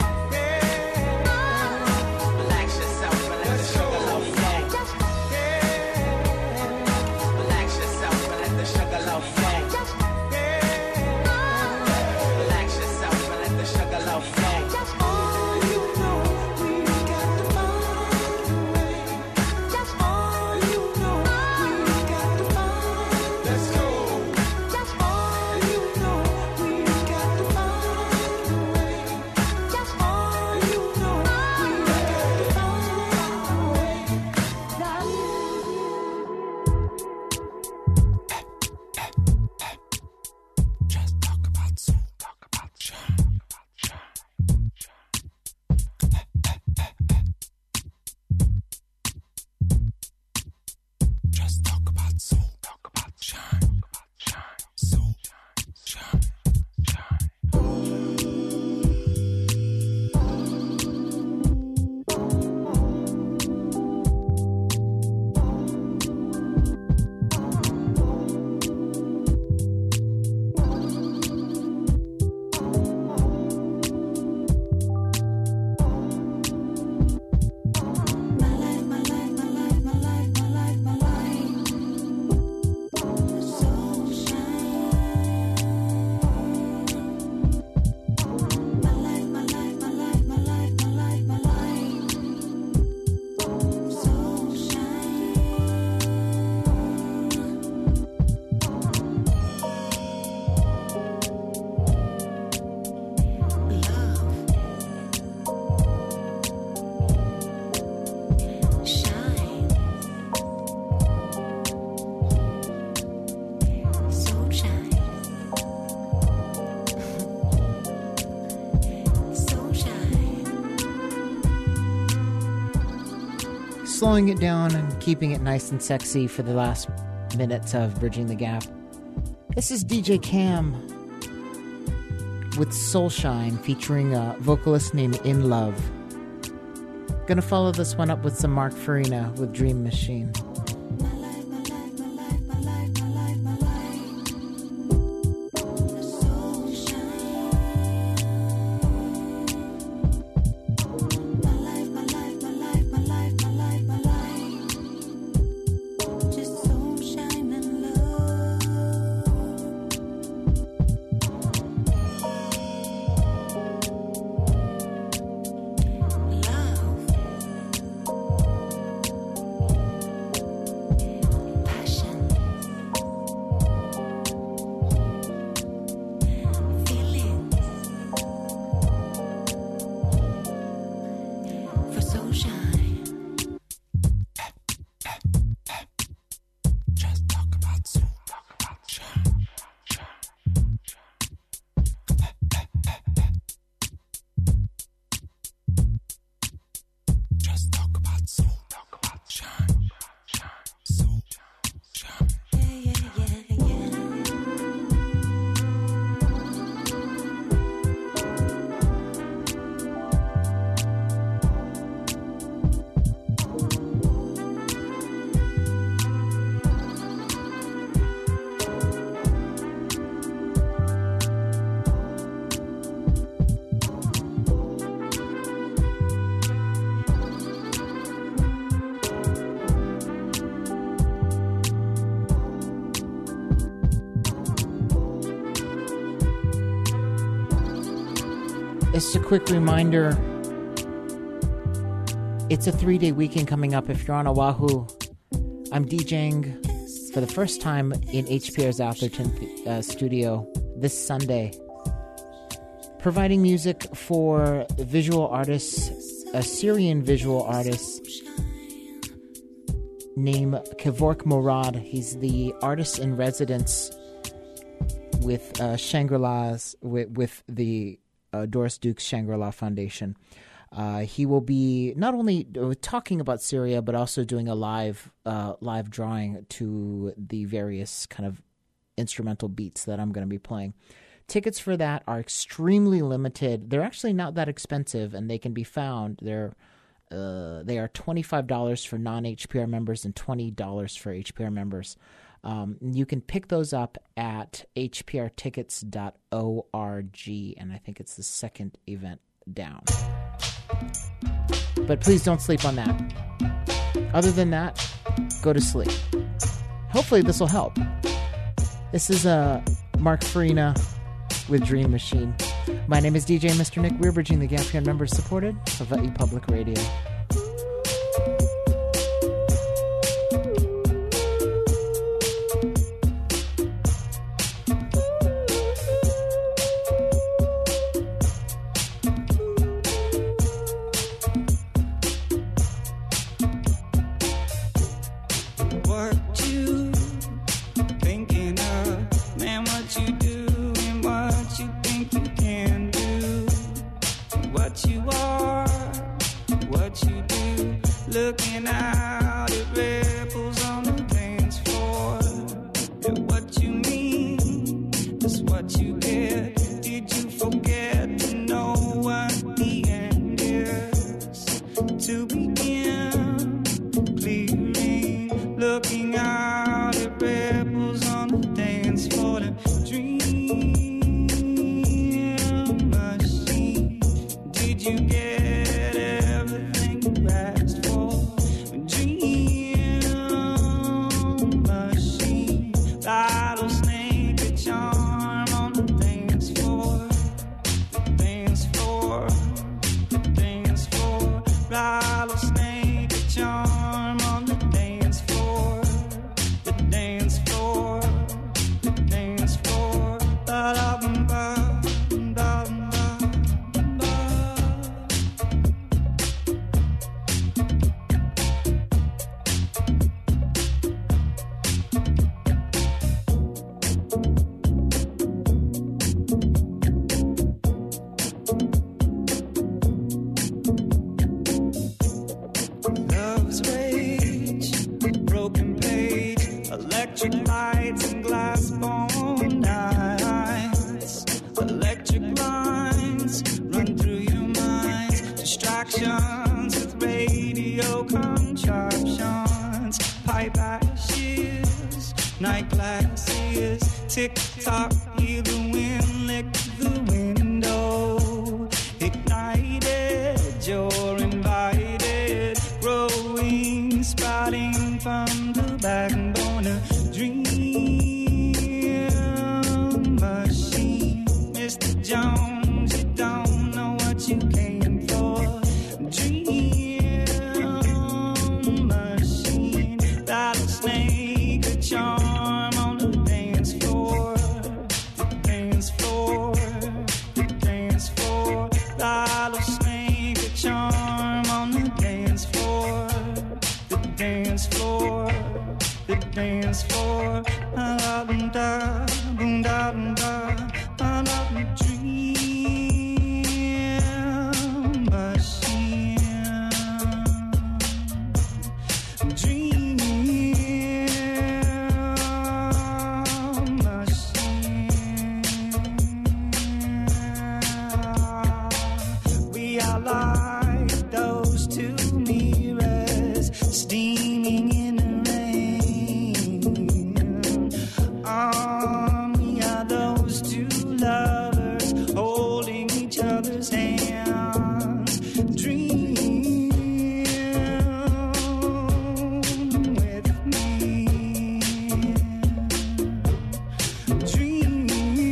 Relax yourself and let the sugar love flow. just Relax yourself and let the sugar love flow. just Relax yourself slowing it down and keeping it nice and sexy for the last minutes of Bridging the Gap. This is D J Cam with Soulshine featuring a vocalist named In Love. Gonna follow this one up with some Mark Farina with Dream Machine. Just a quick reminder, it's a three-day weekend coming up if you're on Oahu. I'm DJing for the first time in H P R's Atherton uh, studio this Sunday, providing music for visual artists, a Syrian visual artist named Kevork Morad. He's the artist in residence with uh, Shangri-La's, with, with the Uh, Doris Duke's Shangri-La Foundation. Uh, he will be not only talking about Syria, but also doing a live uh, live drawing to the various kind of instrumental beats that I'm going to be playing. Tickets for that are extremely limited. They're actually not that expensive, and they can be found. They're uh, they are twenty-five dollars for non-H P R members and twenty dollars for H P R members. Um, you can pick those up at h p r tickets dot org, and I think it's the second event down. But please don't sleep on that. Other than that, go to sleep. Hopefully this will help. This is uh, Mark Farina with Dream Machine. My name is D J Mister Nick. We're Bridging the Gap here, members supported, Hawaii Public Radio. Dance floor, the dance see is tick tock, hear the wind lick the window. Ignited, you're invited, growing, sprouting from the backbone of dream machine. Mister Jones, you don't know what you came for. Dream machine, rattlesnake, a charm on the dance floor. The dance floor, the dance floor. Rattlesnake, a charm on the dance floor. The dance floor, the dance floor. Da da da, boom da da, da da dream machine, dream machine. We are like those two mirrors steaming in the rain. Oh, we are those two lovers holding each other's hands. Dream with me. Dream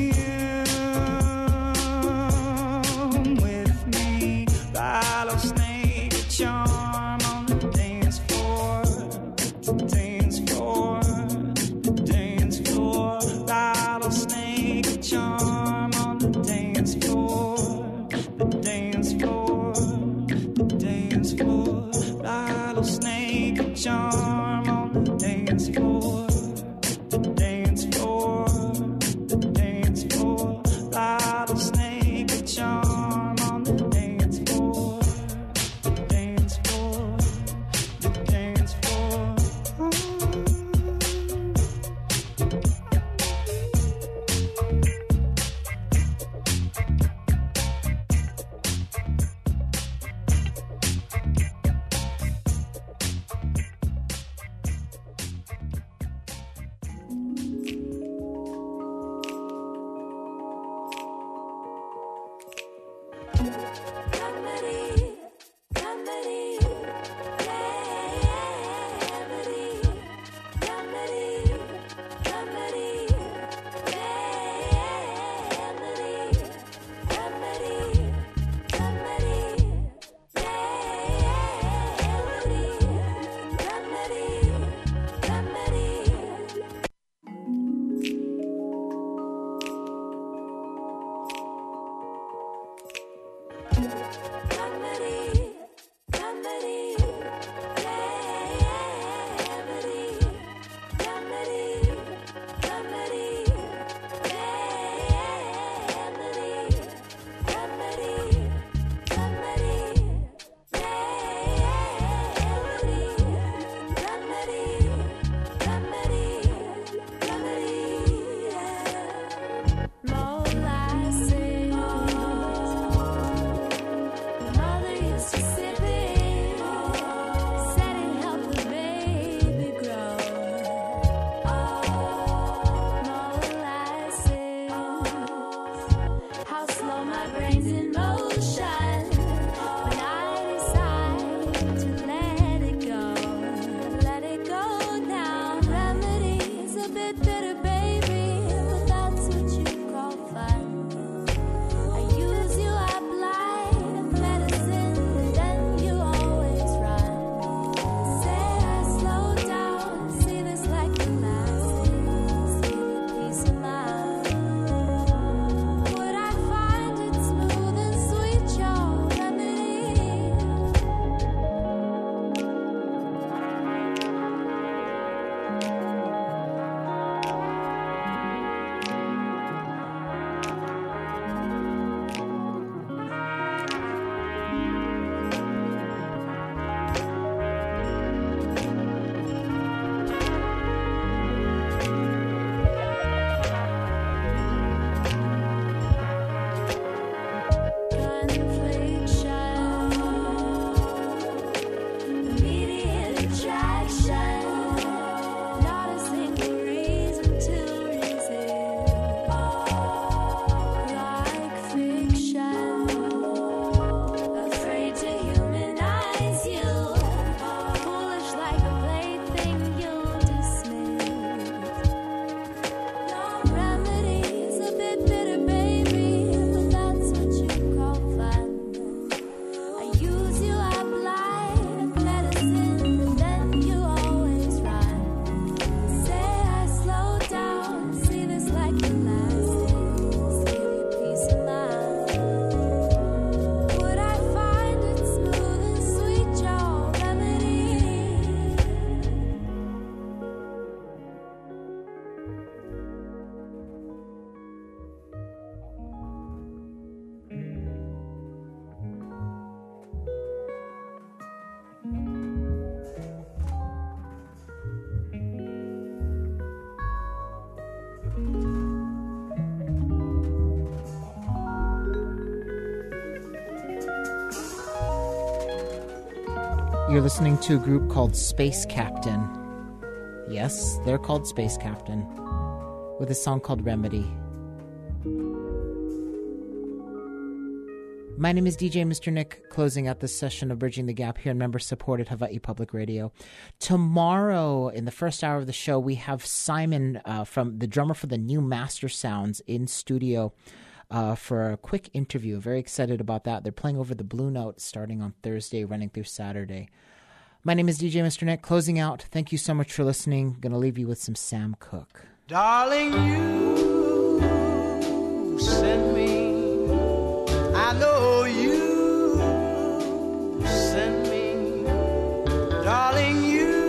with me. Rattlesnake, a charm on the dance floor. The dance floor. The dance floor. You're listening to a group called Space Captain. Yes, they're called Space Captain, with a song called Remedy. My name is D J Mister Nick, closing out this session of Bridging the Gap here in member-supported Hawaii Public Radio. Tomorrow, in the first hour of the show, we have Simon, uh, from the drummer for the New Master Sounds, in studio uh, for a quick interview. Very excited about that. They're playing over the Blue Note starting on Thursday, running through Saturday. My name is D J Mister Nick, closing out. Thank you so much for listening. Going to leave you with some Sam Cooke. Darling, you sent me. I know you sent me. Darling,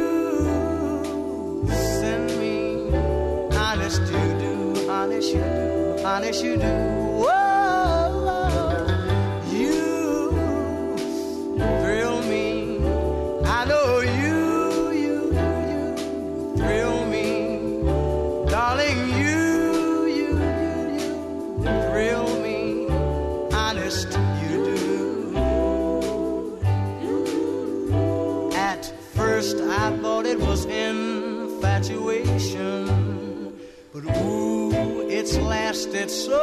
you sent me. Honest you do, honest you do, honest you do. Whoa, you thrill me. I know you, you, you thrill me. Darling, you, you, you, you thrill me. Honest you do. At first I thought it was infatuation, but ooh, it's lasted so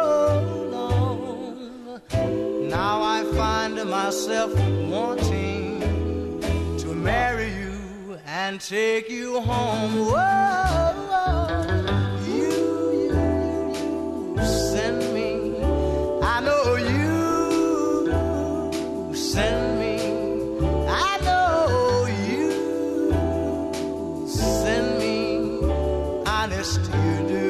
long. Now I find myself wanting to marry you and take you home. Whoa, you, you, you, you send me. I know you send me. I know you send me. Honest you do.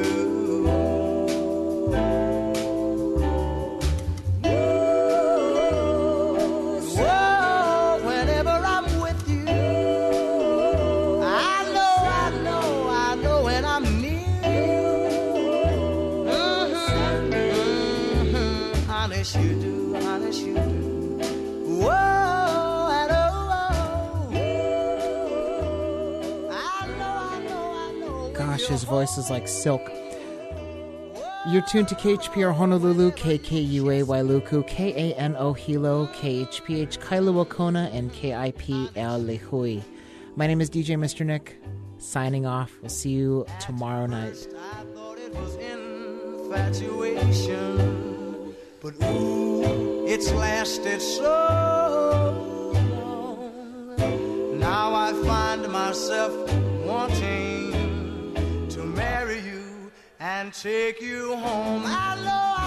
Whoa, whenever I'm with you, I know, I know, I know when I'm near you. Mm-hmm, mm-hmm. Honest you do, honest you do. Whoa, I know, I know, I know, I know. Gosh, his voice is like silk. You're tuned to K H P R Honolulu, K K U A Wailuku, K A N O Hilo, K H P H Kailua Kona, and K I P El Lehui. My name is D J Mister Nick, signing off. We'll see you tomorrow night. I thought it was infatuation, but ooh, it's lasted so long. Now I find myself wanting to marry you and take you home. I know